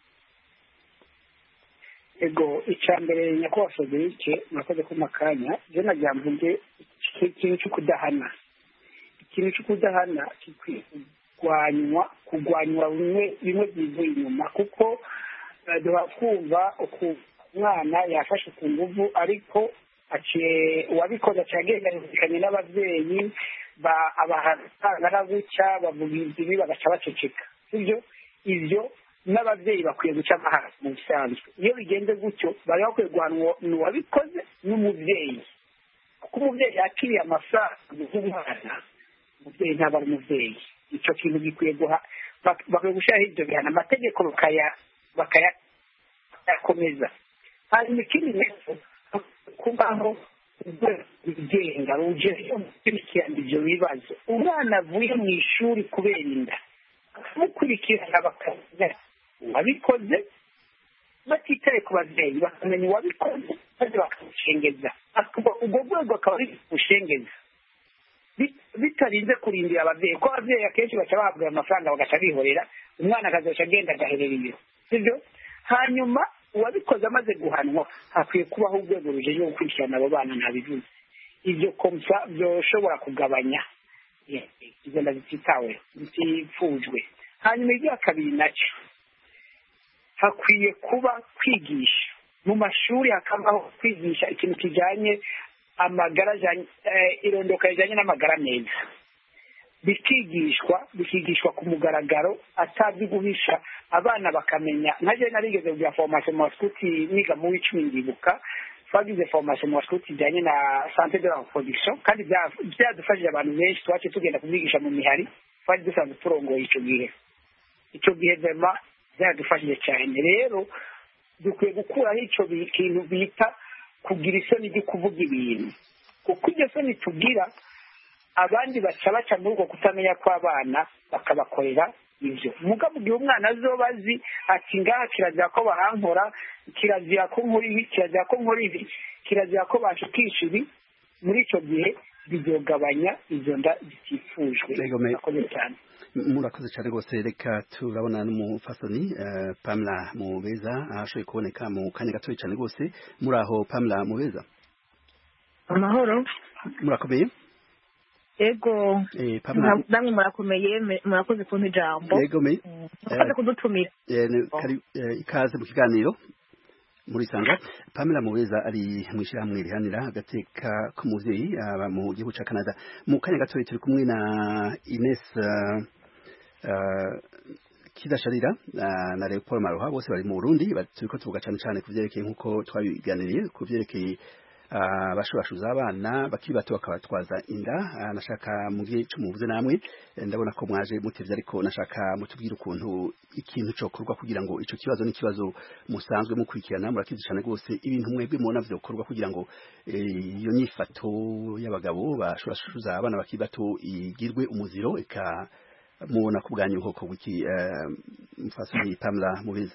Ego, icya mbere nyakubahwa Frederic murakoze ku makanya. Je nagira mvuge ikintu cyo kudahana. Ikintu cyo kudahana kikwiye kugwanywa bimwe bivuye inyuma, kuko duhakumva umwana yafashe ku nguvu, ariko uwabikoze acagenda yumvikanye n'ababyeyi abahana gutya bavuga ibi bagaca baceceka. Ibyo n'ababyeyi bakwiye guca amahanga mu bisanzwe. Iyo bigenze gutyo bari bakwiye guhanwa n'uwabikoze n'umubyeyi, kuko umubyeyi yakiriye amafaranga y'umwana, umubyeyi ntabwo ari umubyeyi. Icyo kintu gikwiye bakwiye gushyiraho ibyo bihano, amategeko bakayakomeza. Hanyuma ikindi neza kubaho bigenga ruje gukurikirana ibyo bibazo. Umwana avuye mu ishuri kubera inda, bakamukurikirana bakamenya uwabikoze, batitaye ku babyeyi bakamenya uwabikoze, maze bakamushengeza. Ubwo rwego akaba ari gushengeza bitarinze kurindira ababyeyi, kuko ababyeyi akenshi baca bahabwa amafaranga bagaca bihorera, umwana akazaca agenda agaherera ibiro, sibyo? Hanyuma uwabikoze amaze guhanwa hakwiye kubaho urwego rujejwe gukurikirana abo bana. Nabivuze ibyo komsa byoshobora kugabanya izo nda zititaweho zitifujwe. Hanyuma ibya kabiri nacyo hakwiye kuba kwigisha mu mashuri, hakabaho kwigisha ikintu kijyanye amagara, irondoka rijyanye n'amagara meza, bikigishwa ku mugaragaro atazi guhisha, abana bakamenya. nkaje narigeze kugira formation mu baskuti niga mu w'icumi ndibuka, twagize formation mu baskuti ijyanye na santé de la reproduction, kandi byadufashije abantu benshi. twace tugenda kubyigisha mu mihari, twari dusanzwe turongoye icyo gihe vema byadufashije cyane. rero dukwiye gukuraho icyo kintu bita kugira isoni ryo kuvuga ibintu, kuko iryo soni tugira abandi baca muri uko kutamenya kw'abana bakabakorera ibyo. mugabo igihe umwana azoba azi ati ngaha kirazira ko bahankora, kirazira ko nkora ibi, kirazira ko nkora ibi, kirazira ko bashukisha ibi, muri icyo gihe bizogabanya izo nda zitifujwe. murakoze cyane. murakoze cyane rwose. reka turabona n'umufasoni Pamela Mubeza ashoboye kuboneka mu kanya gatoya cyane rwose. muri aho Pamela Mubeza? amahoro. murakomeye? ego namwe murakomeye, murakoze kuntu ijambo. yego me murakoze kudutumira. ikaze mu kiganiro muri sanga. Pamela Mubeza ari mu ishyirahamwe rihanira agateka k'umuvyeyi aba mu gihugu ca Canada. mu kanya gatoya turi kumwe na Ines Kidasharira na Leopold Maroha, bose bari mu Burundi. turiko tuvuga cyane ku vyerekeye nk'uko twabiganiriye ku vyerekeye bashobashuza abana bakiri bato bakabatwaza inda. nashaka mugiye cumuvuze namwe, ndabona ko mwaje mutevye, ariko nashaka mutubwire ukuntu ikintu cokorwa kugira ngo ico kibazo n'ikibazo musanzwe mukurikirana murakizi cyane rwose, ibintu mwebwe mubona vyokorwa kugira ngo iyo nyifato y'abagabo bashobashuza abana bakiri bato igirwe umuziro. eka mubona ku bwanyu nk'uko wiki mufasoni Pamela Mubeza?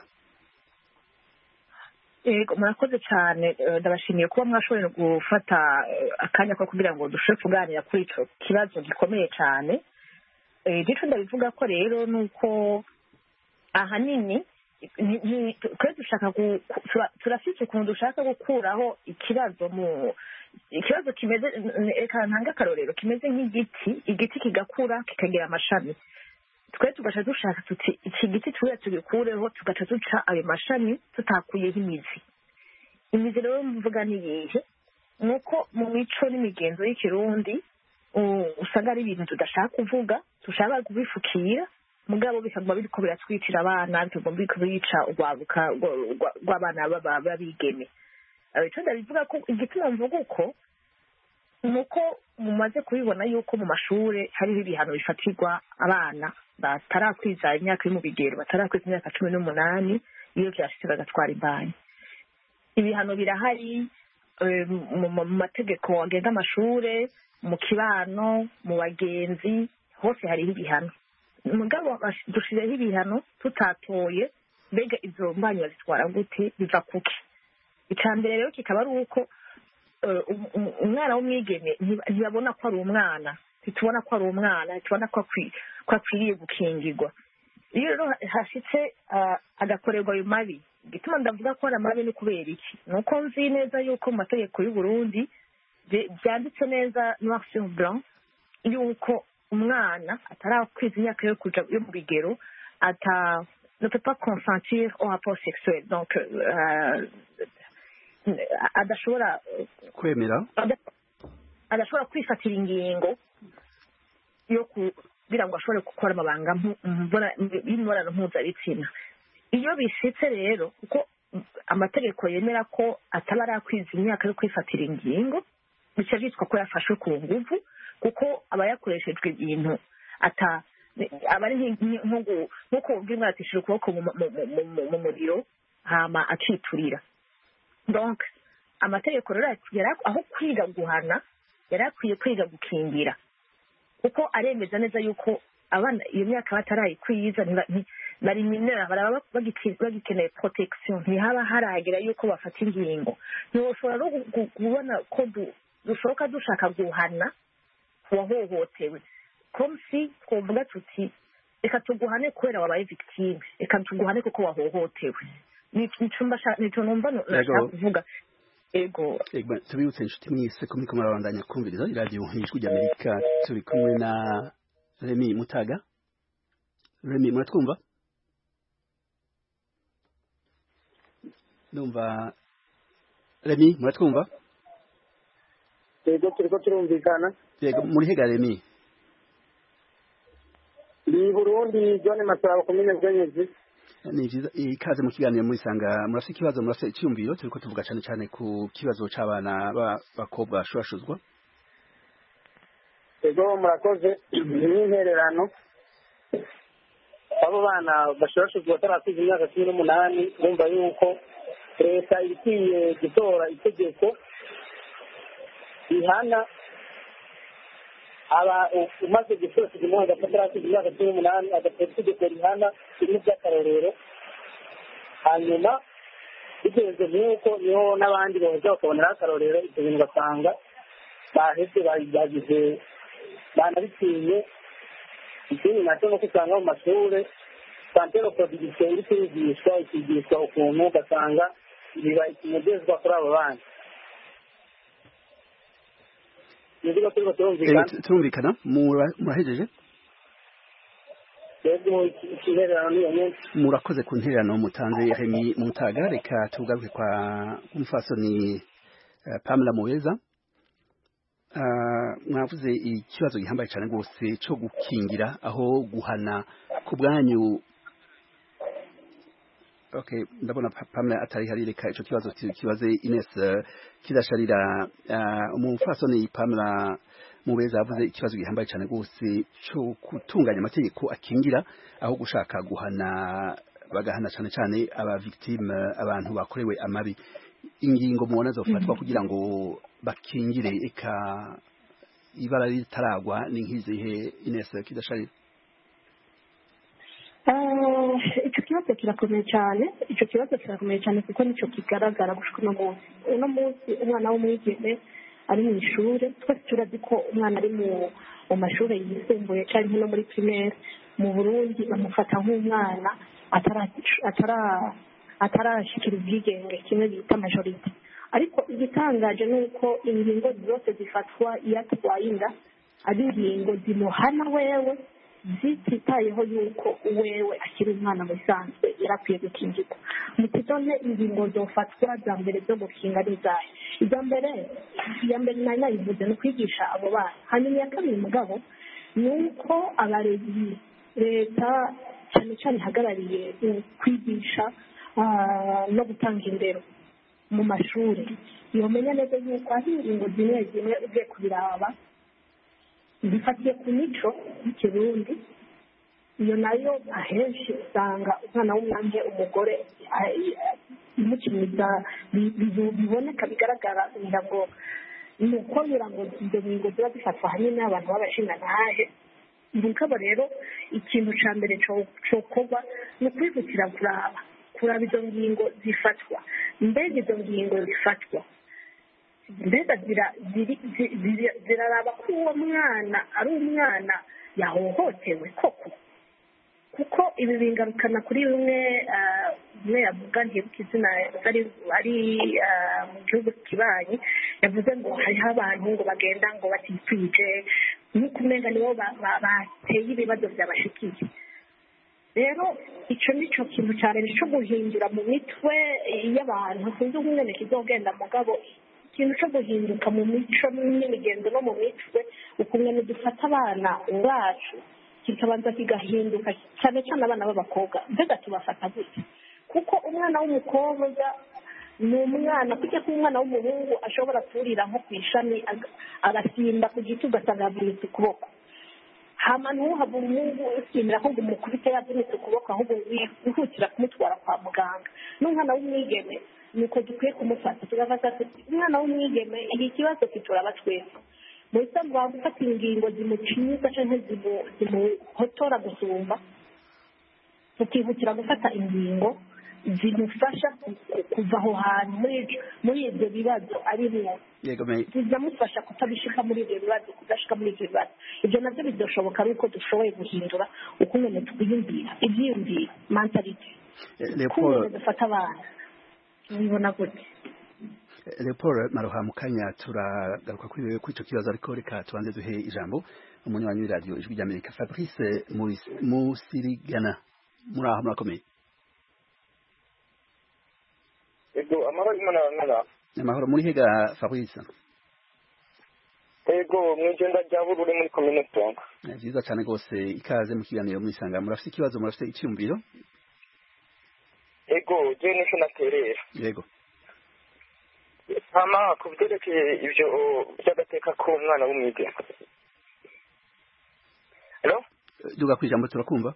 murakoze cyane, ndabashimiye kuba mwashoboye gufata akanya ko kugira ngo dushobore kuganira kuri icyo kibazo gikomeye cyane. icyo ndabivuga ko rero ni uko ahanini twe dushaka turafite ukuntu dushaka gukuraho ikibazo kimeze, reka ntange akarorero, kimeze igiti kigakura kikagira amashami. twe tugaca dushaka tuti iki giti tugikureho, tugaca duca ayo mashami tutakuyeho imizi rero mvuga ni iyihe? ni uko mu mico n'imigenzo y'ikirundi usanga ari ibintu tudashaka kuvuga, dushaka kubifukira, mugabo bikaguma biriko biratwicira abana, bikaguma biriko bica urwaruka rw'abana b'abigeme. icyo ndabivuga ko igituma mvuga uko nuko mumaze kubibona yuko mu mashuri hariho ibihano bifatirwa abana batarakwiza imyaka iri mu bigero, batarakwiza imyaka 18, iyo byashitse bagatwara imbanyi. ibihano birahari mu mategeko agenga amashure, mu kibano, mu bagenzi, hose hariho ibihano. mugabo dushizeho ibihano tutatoye, mbega izo mbanyi bazitwara gute, biva kuki? icambere rero kikaba ari uko umwana w'umwigeme ntibabona ko ari umwana, ntitubona ko ari umwana, ntitubona ko akwiriye gukingirwa. iyo rero hashitse agakorerwa ayo mabi, igituma ndavuga ko ari amabi ni kubera iki? ni uko nzi neza yuko mu mategeko y'u Burundi byanditse neza noir sur blanc yuko umwana atarakwiza imyaka yo mu bigero ne peut pas consentir au rapport sexuel, donc adashobora kwemera, adashobora kwifatira ingingo yo kugira ngo ashobore gukora amabanga y'imibonano mpuzabitsina. iyo bishitse rero, kuko amategeko yemera ko ataba arakwiza imyaka yo kwifatira ingingo, bica byitwa ko yafashwe ku nguvu, kuko aba yakoreshejwe ibintu aba ari nk'uko ubwira atishije ukuboko mu muriro hama akiturira. donc amategeko rero aho kwiga guhana yari akwiye kwiga gukingira, kuko aremeza neza yuko abana iyo myaka batarayikwiza bari minera, baraba bagikeneye protection, ntihaba haragira yuko bafata ingingo. ntiwoshobora no kubona ko dushoboka dushaka guhana uwahohotewe, comme si twovuga tuti reka tuguhane kubera wabaye victime, reka tuguhane kuko wahohotewe. nico numva nashaka kuvuga. ego tubibutse inshuti mwese ko muriko murabandanya kumviriza iradiyo ijwi ry'Amerika turi kumwe na Remy Mutaga. Remy, muratwumva? Ndumva Remy, muratwumva? Yego turiko turumvikana. Yego, muri hega Remy? Ni Burundi, John Masaba komine Bwenyezi. Ni vyiza ikaze mu kiganiro muri sanga murafite ikibazo murafite icyumviro turiko tuvuga cyane ku kibazo c'abana bakobwa bashurashuzwa. Yego murakoze n'intererano. Abo bana bashurashuzwa batarakuze imyaka 18 bumva yuko leta ikwiye gutora itegeko ihana aba umaze gusohoka imyaka atarakuze imyaka 18 agatera itegeko rihana ibintu by'akarorero hanyuma bigeze nk'uko niho n'abandi bahoza bakabonera akarorero ibyo bintu basanga baheze bagize banabitiye ikindi nacyo nuko usanga mu mashure santero production iri kwigishwa ukuntu ugasanga biba ikinegezwa kuri abo bana. Turumvikana murahejeje? Murakoze ku ntererano mutanze Remy Mutaga. Reka tugaruke kwa umufasoni Pamela Mubeza. Mwavuze ikibazo gihambaye cyane rwose cyo gukingira aho guhana ku bwanyu. Okay, ndabona Pamela atari hari, reka ico kibazo kibaze Ines kidasharira. Umufasoni Pamela Mubeza avuze ikibazo gihambaye cyane rwose cyo gutunganya amategeko akingira aho gushaka guhana bagahana cyane aba victime, abantu bakorewe amabi. Ingingo mubona zofatwa kugira ngo bakingire eka ibara ritaragwa ni nk'izihe Ines kidasharira? Icyo kibazo kirakomeye cyane kuko nicyo kigaragara gushika uno munsi umwana w'umwigeme ari mu ishuri. Twese turazi ko umwana ari mu mashuri yisumbuye cyangwa no muri primaire mu Burundi bamufata nk'umwana atarashikira ubwigenge kimwe bita majorite. Ariko igitangaje ni uko ingingo zose zifatwa iyo atwaye inda ari ingingo zimuhana wewe zititayeho yuko wewe akiri umwana mu bisanzwe yarakwiye gukingirwa. Mutidone ingingo zofatwa za mbere zo gukinga n'izahe. iya mbere nari nayivuze ni ukwigisha abo bana. Hanyuma iya kabiri mugabo ni uko abarezi leta cyane cyane ihagarariye kwigisha no gutanga indero mu mashuri yomenya neza yuko ari ingingo zimwe ugiye kubiraba zifatiye ku mico y'ikirundi. Iyo nayo ahenshi usanga umwana w'umwange umugore imukiniza biboneka bigaragara ngo ni uko ngo izo ngingo ziba zifatwa hanini n'abantu b'abashingantahe. Mugabo rero ikintu cya mbere cokorwa ni ukwihutira kuraba izo ngingo zifatwa. Mbega izo ngingo zifatwa mbega ziraraba ko uwo mwana ari umwana yahohotewe koko, kuko ibi bingarukana kuri bimwe yavuga ntibuka izina ari mu gihugu kibanyi yavuze ngo hariho abantu ngo bagenda ngo batikwije nk'uko umenga nibo bateye ibibazo byabashikiye. Rero icyo ni cyo kintu cyane cyo guhindura mu mitwe y'abantu sinzi umwene kizogenda mugabo ikintu cyo guhinduka mu mico n'imigenzo no mu mitwe ukuntu dufata abana bacu kikabanza kigahinduka cyane cyane abana b'abakobwa. Mbega tubafata gute? Kuko umwana w'umukobwa ni umwana kujya ko umwana w'umuhungu ashobora kurira nko ku ishami agasimba ku giti ugasanga yavunitse ukuboko. Hama ntuhava umuhungu usimira ahubwo umukubite yavunitse ukuboko ahubwo wihutira kumutwara kwa muganga. N'umwana w'umwigeme nuko dukwiye kumufata tugafata umwana w'umwigeme iki kibazo kituraba twese. Mu bisanzwe gufata ingingo zimuciza cyangwa zimuhotora gusumba tukihutira gufata ingingo zimufasha kuva aho hantu muri ibyo bibazo arimo zizamufasha kutabishika muri ibyo bibazo kudashika muri ibyo bibazo. Ibyo nabyo bidashoboka ari uko dushoboye guhindura uko nyine twiyumvira ibyiyumviro mentality uko dufata abana. Nibona gute Leopold Maroha mukanya turagaruka kuri ico kibazo ariko reka tubanze duhe ijambo umunywanyi w'iradio ijwi ry'Amerika Fabrice Musirigana muraho murakomeye. Ego amahoro muri hega Fabrice. Ego mwijenda rya Bururi muri commune Tonga. Vyiza cyane gose ikaze mu kiganiro mwisanga murafite ikibazo murafite icyumviro. Ego je nisho naterera. Yego. Hama kuvyerekeye ivyo by'agateka k'umwana w'umwigeme. Hello? Duga kwijambo turakumva.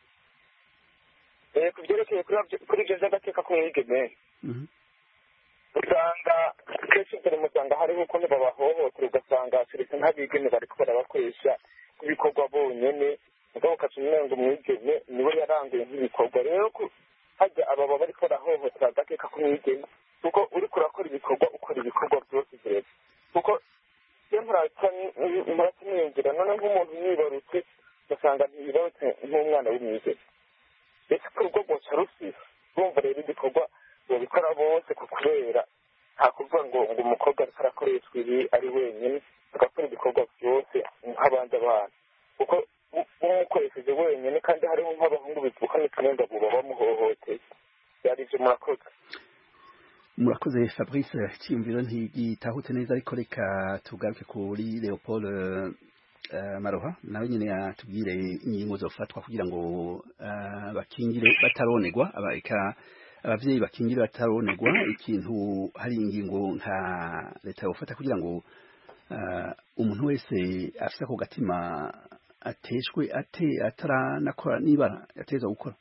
Kuvyerekeye kuri ivyo by'agateka k'umwigeme. Usanga kenshi mbere musanga hariho ukuntu babahohotera ugasanga serivisi nk'abigeme bariko barabakoresha ibikorwa bonyene mugabo ukasumira ngo umwigeme niwe yaranguye nk'ibikorwa rero hajya ababa bariko barahohotera agateka k'umwigeme kuko uriko urakora ibikorwa ukora ibikorwa byose rero kuko iyo muratumwinjira none nk'umuntu yibarutse ugasanga ntiyibarutse nk'umwana w'umwigeme ndetse urugo rwoca rusiba bumva rero ibikorwa babikora bose kubera nta kuvuga ngo umukobwa ariko arakoreshwa ibi ari wenyine agakora ibikorwa byose nk'abandi abana kuko umukoresheje wenyine kandi hariho nk'abahungu bivuka n'uturenga buba bamuhohoteye byari ibyo murakoze Fabrice cyiyumviro ntigitahutse neza ariko reka tugaruke kuri Leopold Maroha nawe nyine yatubwire ingingo zofatwa kugira ngo bakingire bataronegwa abavyeyi bakingire bataronegwa ikintu hari ingingo nka leta yofata kugira ngo umuntu wese afite ako gatima ateshwe ataranakora niba yateza gukora.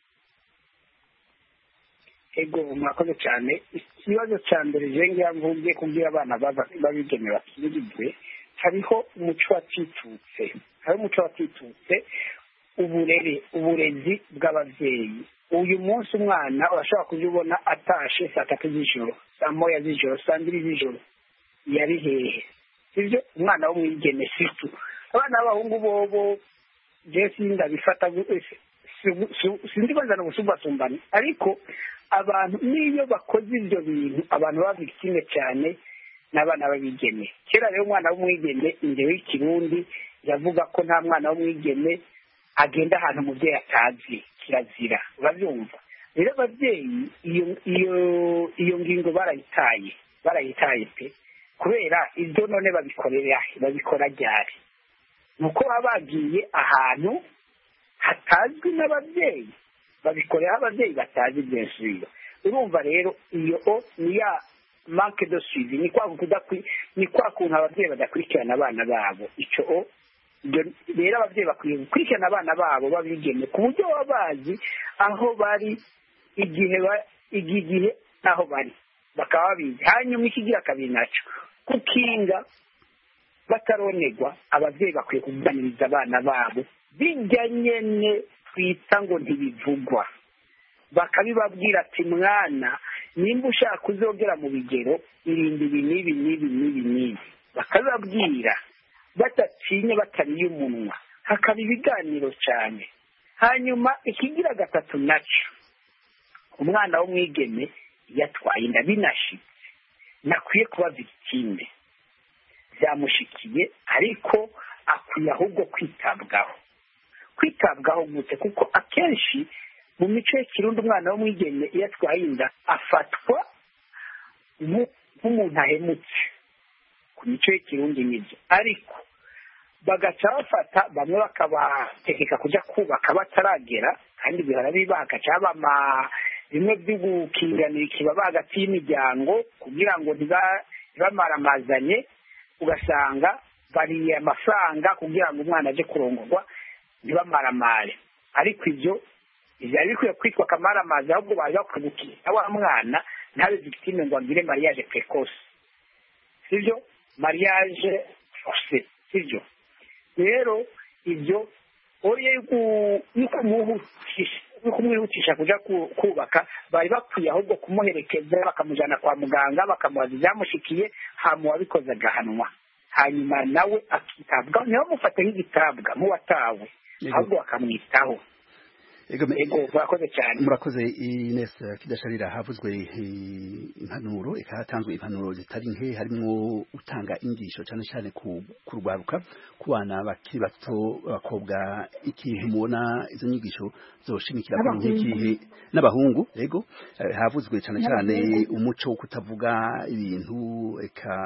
Ego murakoze cyane ikibazo cya mbere jenge yamvugiye kubwira abana babigeme bakirirwe hariho umuco watitutse uburezi bw'abavyeyi uyu munsi umwana urashobora kujya atashe saa 3 z'ijoro saa 1 z'ijoro saa 2 z'ijoro yari hehe sivyo umwana w'umwigeme situ abana b'abahungu bobo jesi ndabifata sinzi kwanza no gusumbasumbana ariko abantu niyo bakoze ibyo bintu abantu babikime cyane n'abana babigeme kera rero umwana w'umwigeme indewe y'ikirundi yavuga ko nta mwana w'umwigeme agenda ahantu umubyeyi atazi kirazira urabyumva rero ababyeyi iyo ngingo barayitaye pe kubera ibyo none babikora ryari nuko baba bagiye ahantu hatazwi n'ababyeyi babikorera ababyeyi batazi byinshi urumva rero iyo niya manque de suivi ni kwa kuntu ababyeyi badakurikirana abana babo icyo rero ababyeyi bakwiye gukurikirana abana babo babigeme ku buryo baba bazi aho bari igihe aho bari bakaba babizi hanyuma ikigira kabiri nacyo kukinga bataronegwa ababyeyi bakwiye kuganiriza abana babo bijya nyene twita ngo ntibivugwa bakabibabwira ati mwana nimba ushaka kuzogera mu bigero irinde ibi n'ibi bakabibabwira badatinye batariye umunwa hakaba ibiganiro cyane hanyuma ikigira gatatu nacyo umwana w'umwigeme yatwaye inda binashitse nakwiye kuba victime byamushikiye ariko akwiye ahubwo kwitabwaho gute kuko akenshi mu mico y'ikirundi umwana w'umwigeme iyo atwaye inda afatwa nk'umuntu ahemutse ku mico y'ikirundi nibyo ariko bagaca bafata bamwe bakabategeka kujya kubaka bataragera kandi bihora biba hagaca haba bimwe by'ugukinganira ikibaba hagati y'imiryango kugira ngo ntibamaramazanye ugasanga bariye amafaranga kugira ngo umwana aje kurongorwa ntibamaramare ariko ibyo byari bikwiye kwitwa akamaramazi ahubwo baza bakagukira wa mwana ntabe victime ngo agire mariage precoce sibyo mariage forcée sibyo rero ibyo oye kumwihutisha kuja kubaka bari bakwiye ahubwo kumuherekeza bakamujana kwa muganga bakamubaza ibyamushikiye hama wabikoze agahanwa hanyuma nawe akitabwa niho mufate nk'igitabwa nk'uwatawe ahubwo bakamwitaho ego murakoze cyane. Murakoze Ines Kidasharira. Havuzwe impanuro, hatanzwe impanuro zitari nke, harimo utanga ingisho cyane cyane ku rwaruka, ku bana bakiri bato bakobwa. Ikihe mubona izo nyigisho zoshimikira ku nkikihe n'abahungu? Ego havuzwe cyane cyane umuco wo kutavuga ibintu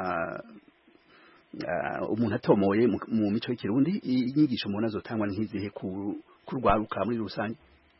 umuntu atomoye mu mico y'ikirundi. Inyigisho mubona zotangwa nk'izihe ku rwaruka muri rusange?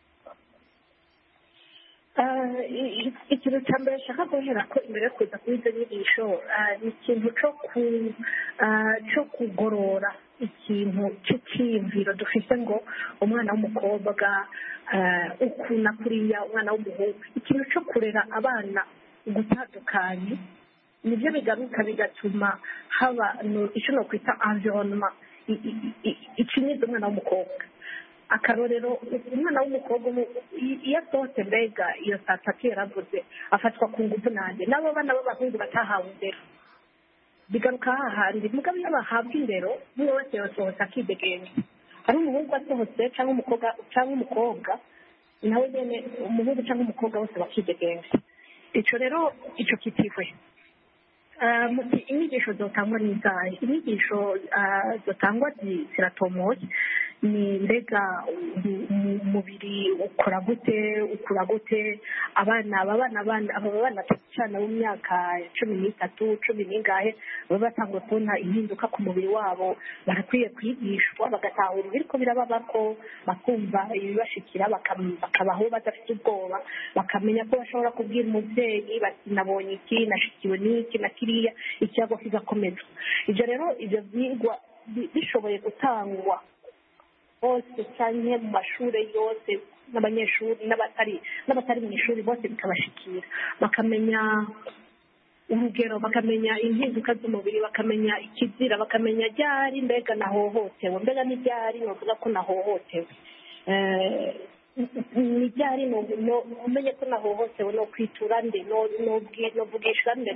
ikintu cya mbere nshaka guhera ko imbere yo kuza kuri izo nyigisho ni ikintu cyo kugorora ikintu cy'icyiyumviro dufite ngo umwana w'umukobwa ukuna kuriya umwana w'umuhungu. Ikintu cyo kurera abana gutandukanye nibyo bigaruka bigatuma haba icyo nokwita environnement ikinyiza umwana w'umukobwa. Akarorero umwana w'umukobwa iyo asohotse mbega iyo saa tatu yaravuze afatwa ku ngufu nanjye, n'abo bana b'abahungu batahawe indero bigaruka hahandi. Mugabo iyo bahabwa indero umwe wese yasohotse akidegembya. Hari umuhungu asohotse cyangwa umukobwa nawe nyine umuhungu cyangwa umukobwa bose bakidegembya. Icyo rero icyo kitifwe. Inyigisho zotangwa n'izayi. Inyigisho zotangwa ziratomoye. Ni mbega umubiri ukora gute aba bana cyane mu myaka 13 10 n'ingahe baba batangwa kubona impinduka ku mubiri wabo. Barakwiye kwigishwa bagatahura ibiriko birababako, bakumva ibibashikira, bakabaho badafite ubwoba, bakamenya ko bashobora kubwira umubyeyi bati nabonye iki, nashikiwe n'iki na kiriya, icyago kigakomeza. Ibyo rero ibyo byigwa bishoboye gutangwa bose cyane mu mashuri yose, n'abanyeshuri n'abatari mu ishuri bose bikabashikira, bakamenya urugero, bakamenya impinduka z'umubiri, bakamenya ikizira, bakamenya ryari mbega nahohotewe, mbega n'iryari novuga ko nahohotewe, n'iryari umenye ko nahohotewe, no kwitura nde, no vugisha nde,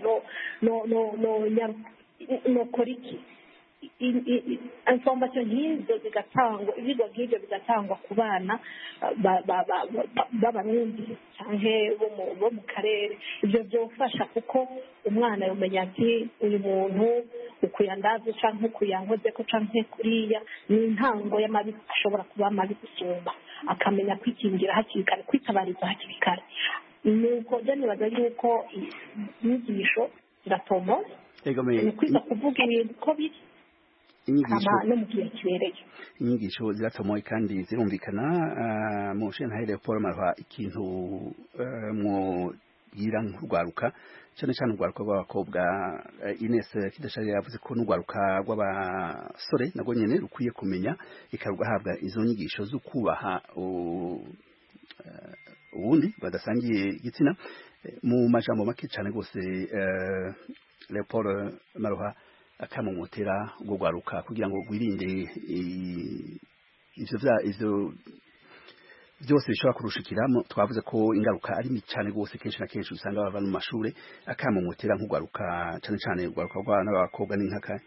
no kora iki. Information nk'izo zigatangwa, ibigo nk'ibyo bigatangwa ku bana b'abarundi cyangwa bo mu karere. Ibyo byofasha kuko umwana yumenya ati uyu muntu ukuyandaze cyangwa ukuyankoze ko cyangwa kuriya ni intango y'amabi ashobora kuba mabi gusumba, akamenya kwikingira hakiri kare, kwitabariza hakiri kare. Nuko byo nibaza yuko inyigisho ziratomoye, ni kwiga kuvuga ibintu ko biri inyigisho ziratomoye kandi zirumvikana. mu nshinga Paul Marwa, ikintu mwubwira nk'urwaruka cyane cyane urwaruka rw'abakobwa. Ines Kidasharira yavuze ko n'urwaruka rw'abasore nabwo nyine rukwiye kumenya rugahabwa izo nyigisho zo kubaha ubundi badasangiye igitsina. Mu majambo make cyane rwose Paul Marwa akamumutera ubwo rwaruka kugira ngo rwirinde ivyo byose bishobora kurushikiramo. Twavuze ko ingaruka ari mbi cyane rwose, kenshi na kenshi usanga bava mu mashure. Akamumutera nk'urwaruka cyane cyane urwaruka rw'abana b'abakobwa n'inkaka.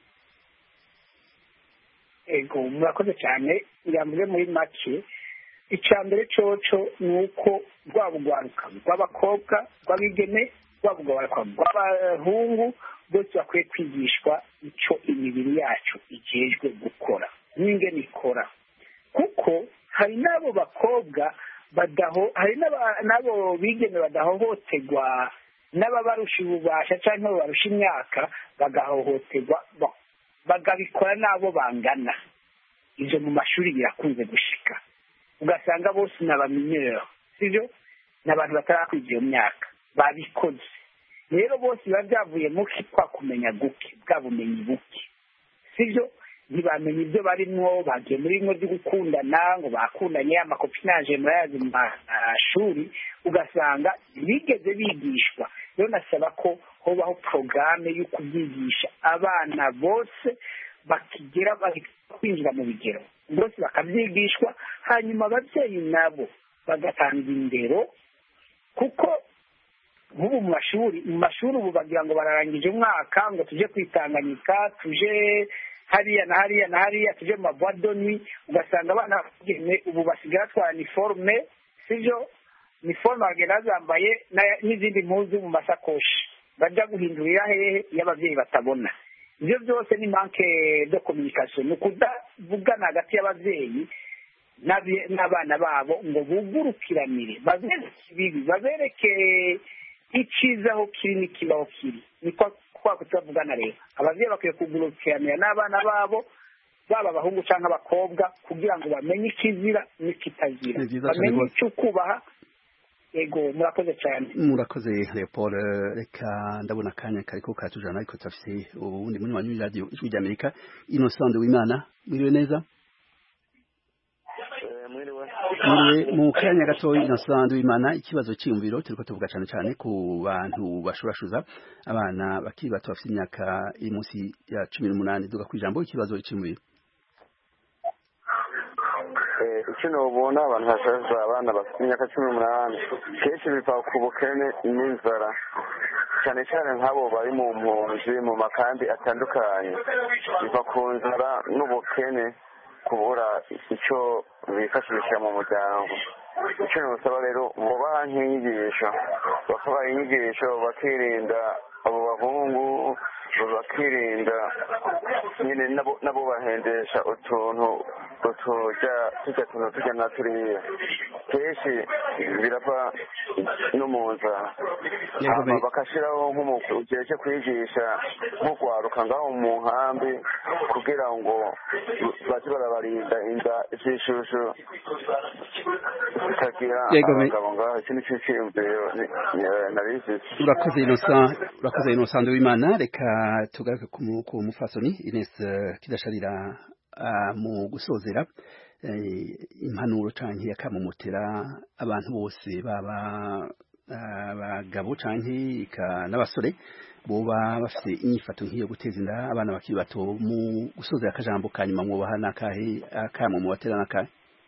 Ego murakoze cyane. Yambuye muri make icambere coco nuko rwabugwaruka rw'abakobwa rw'abigeme rwabugwaruka rw'abahungu bose bakwiye kwigishwa icyo imibiri yacu igejwe gukora n'ingene ikora, kuko hari n'abo bakobwa hari n'abo bigeme badahohoterwa n'ababarusha ububasha cyangwa babarusha imyaka bagahohoterwa, bagabikora n'abo bangana. Ibyo mu mashuri birakunze gushika, ugasanga bose ni abaminere, sibyo, n'abantu batarakwiza iyo myaka babikoze. Rero bose biba byavuye mu kwa kumenya guke, bwa bumenyi buke, sibyo, ntibamenye ibyo barimwo, bagiye muri bimwe byo gukundana ngo bakundanye, amakopinage murayazi mu mashuri, ugasanga bigeze bigishwa. Rero nasaba ko hobaho porogaramu yo kubyigisha abana bose bakigera kwinjira mu bigero, bose bakabyigishwa, hanyuma ababyeyi nabo bagatanga indero, kuko nk'ubu mu mashuri ubu bagira ngo bararangije umwaka ngo tuje kwitanganyika, tuje hariya na hariya na hariya tuje mu mabwadoni ugasanga abana bagene ubu basigaye batwara niforume sibyo niforume bagenda bazambaye n'izindi mpuzu mu masakoshi bajya guhindurira hehe iyo ababyeyi batabona ibyo byose ni manke de communication ni ukudavugana hagati y'ababyeyi n'abana babo ngo bugurukiranire babereke ibibi babereke icyiza aho kiri n'ikibaho kiri niko tuvugana rero ababyeyi bakwiye kugurukiranira n'abana babo baba abahungu cyangwa abakobwa kugira ngo bamenye ikizira n'ikitazira bamenye icyo kubaha ego murakoze cyane murakoze Leopold reka ndabona akanya kariko katujana ariko tafise ubundi muri wanyu radio ijwi rya Amerika Innocent Wimana mwiriwe neza mwiriwe mu kanya gato Innocent Wimana ikibazo cy'imviro turiko tuvuga cyane ku bantu bashurashuza abana bakiri bato bafite imyaka iri munsi ya 18 duga kwijambo ikibazo cy'imviro icyo ubona abantu bashasha abana bafite imyaka 18 kenshi biva ku bukene n'inzara cyane cyane nk'abo bari mu mpunzi mu makambi atandukanye biva ku nzara n'ubukene kubura icyo bifashisha mu muryango icyo nusaba rero bubaha nk'inyigisho bakabaha inyigisho bakirinda abo bahungu bakirinda nyine nabo bahendesha utuntu tujya na turiya kenshi birava no mu nzara bakashyiraho nk'umugihe cyo kwigisha nk'urwaruka ngaho mu nkambi kugira ngo baze barabarinda inda z'ishushu zitagira abagabo ngaho iki nicyo cyiyumviro nabifite. urakoze Innocent Wimana reka tugaruke ku mufasoni Ines Kidasharira mu gusozera impanuro canke yakamumutera abantu bose baba abagabo canke n'abasore boba bafite inyifato nk'iyo guteza inda abana bakiri bato mu gusozera akajambo kanyuma mwubaha nakahe akamwe mu batera nakahe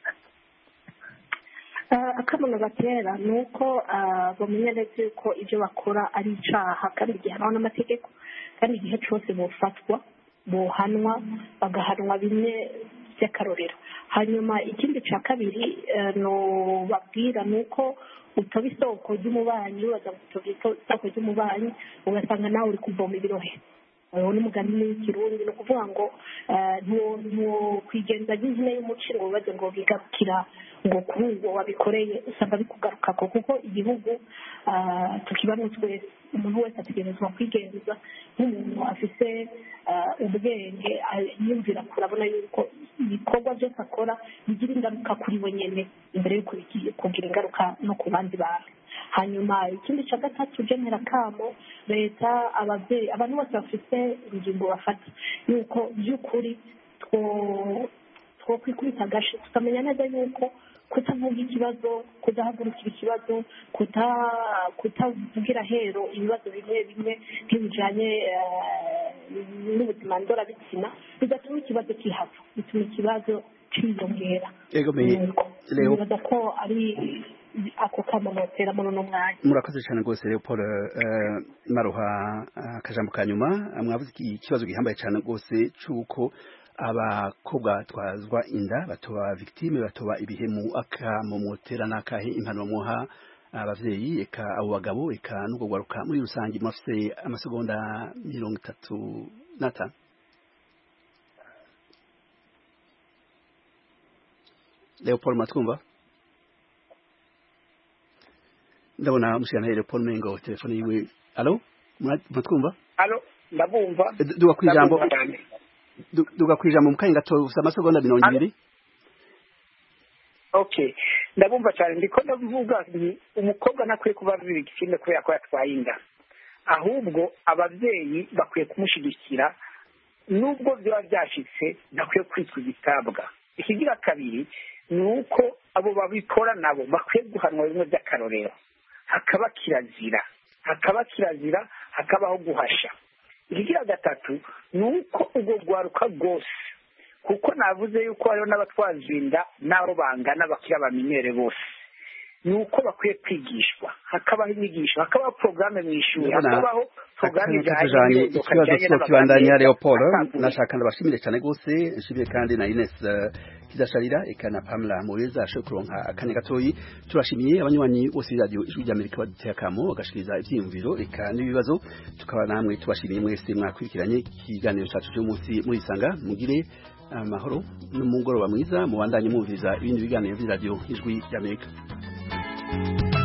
akamaro batera ni uko bamenya neza yuko ibyo bakora ari icyaha kandi gihanwa n'amategeko kandi igihe cyose bofatwa bohanwa bagahanwa bimwe by'akarorero hanyuma ikindi cya kabiri babwira ni uko utaba isoko ry'umubanyi ubaza gutoba isoko ry'umubanyi ugasanga nawe uri kuvoma ibirohe ubu ni umugani w'ikirundi ni ukuvuga ngo kwigenza nk'ihene y'umuci ngo bibaze ngo bigarukira ngo kuri uwo wabikoreye usanga bikugaruka kuko igihugu tukibamo twese umuntu wese ategerezwa kwigenza nk'umuntu afite ubwenge yumvira kurabona yuko ibikorwa byose akora bigira ingaruka kuri we nyine imbere y'uko kugira ingaruka no ku bandi bantu hanyuma ikindi cya gatatu genera kamo leta ababyeyi abantu bose bafite ingingo bafata yuko by'ukuri twokwikubita agashi tukamenya neza yuko kutavuga ikibazo kudahagurukira ikibazo kutavugira hero ibibazo bimwe bimwe nk'ibijyanye n'ubuzima ndorabitsina bigatuma ikibazo kihava bituma ikibazo cyiyongera nibaza ko ari ako kamunotera muri uno mwanya murakoze cyane rwose Leopold Maruha akajambo kanyuma mwavuze ikibazo gihambaye cyane rwose cy'uko abakobwa twazwa inda batoba victime batoba ibihemu akamumotera nakahe impano muha abavyeyi eka abo bagabo eka n'ubwo gwaruka muri rusange mufite amasegonda 35 Leopold Matkumba ndabona mushana Leopold Mengo telefone yiwe allo Matkumba allo ndabumva duwa kwijambo duga kwijambo mukanya gato usa amasegonda 20 okay ndabumva cyane ndiko ndavuga umukobwa nakwiye kuba bibiri ikindi kubera ko yatwaye inda ahubwo abavyeyi bakwiye kumushigikira nubwo byaba byashitse nakwiye kwitwa igitabwa ikigira kabiri ni uko abo babikora nabo bakwiye guhanwa bimwe by'akarorero hakaba kirazira hakabaho guhasha ikigira gatatu ni uko ubwo gwaruka rwose kuko navuze yuko hariho n'abatwaza inda n'abo bangana bakira bamenyere bose ni uko bakwiye kwigishwa hakabaho inyigisho hakabaho porogaramu mu ishuri hakabaho porogaramu ijyanye ikibazo cyo kibandanya Leopold nashaka ndabashimire cyane rwose nshimire kandi na Ines Kidasharira eka na Pamela Mureza ashobora kuronka akanya gatoyi turashimiye abanywanyi bose b'iradiyo ijwi ry'Amerika baduteye akamo bagashikiriza ivyiyumviro eka n'ibibazo tukaba namwe tubashimiye mwese mwakurikiranye ikiganiro cyacu cy'umunsi muri Isanga mugire amahoro n'umugoroba mwiza mubandanye mwumviriza ibindi biganiro by'iradiyo ijwi ry'Amerika.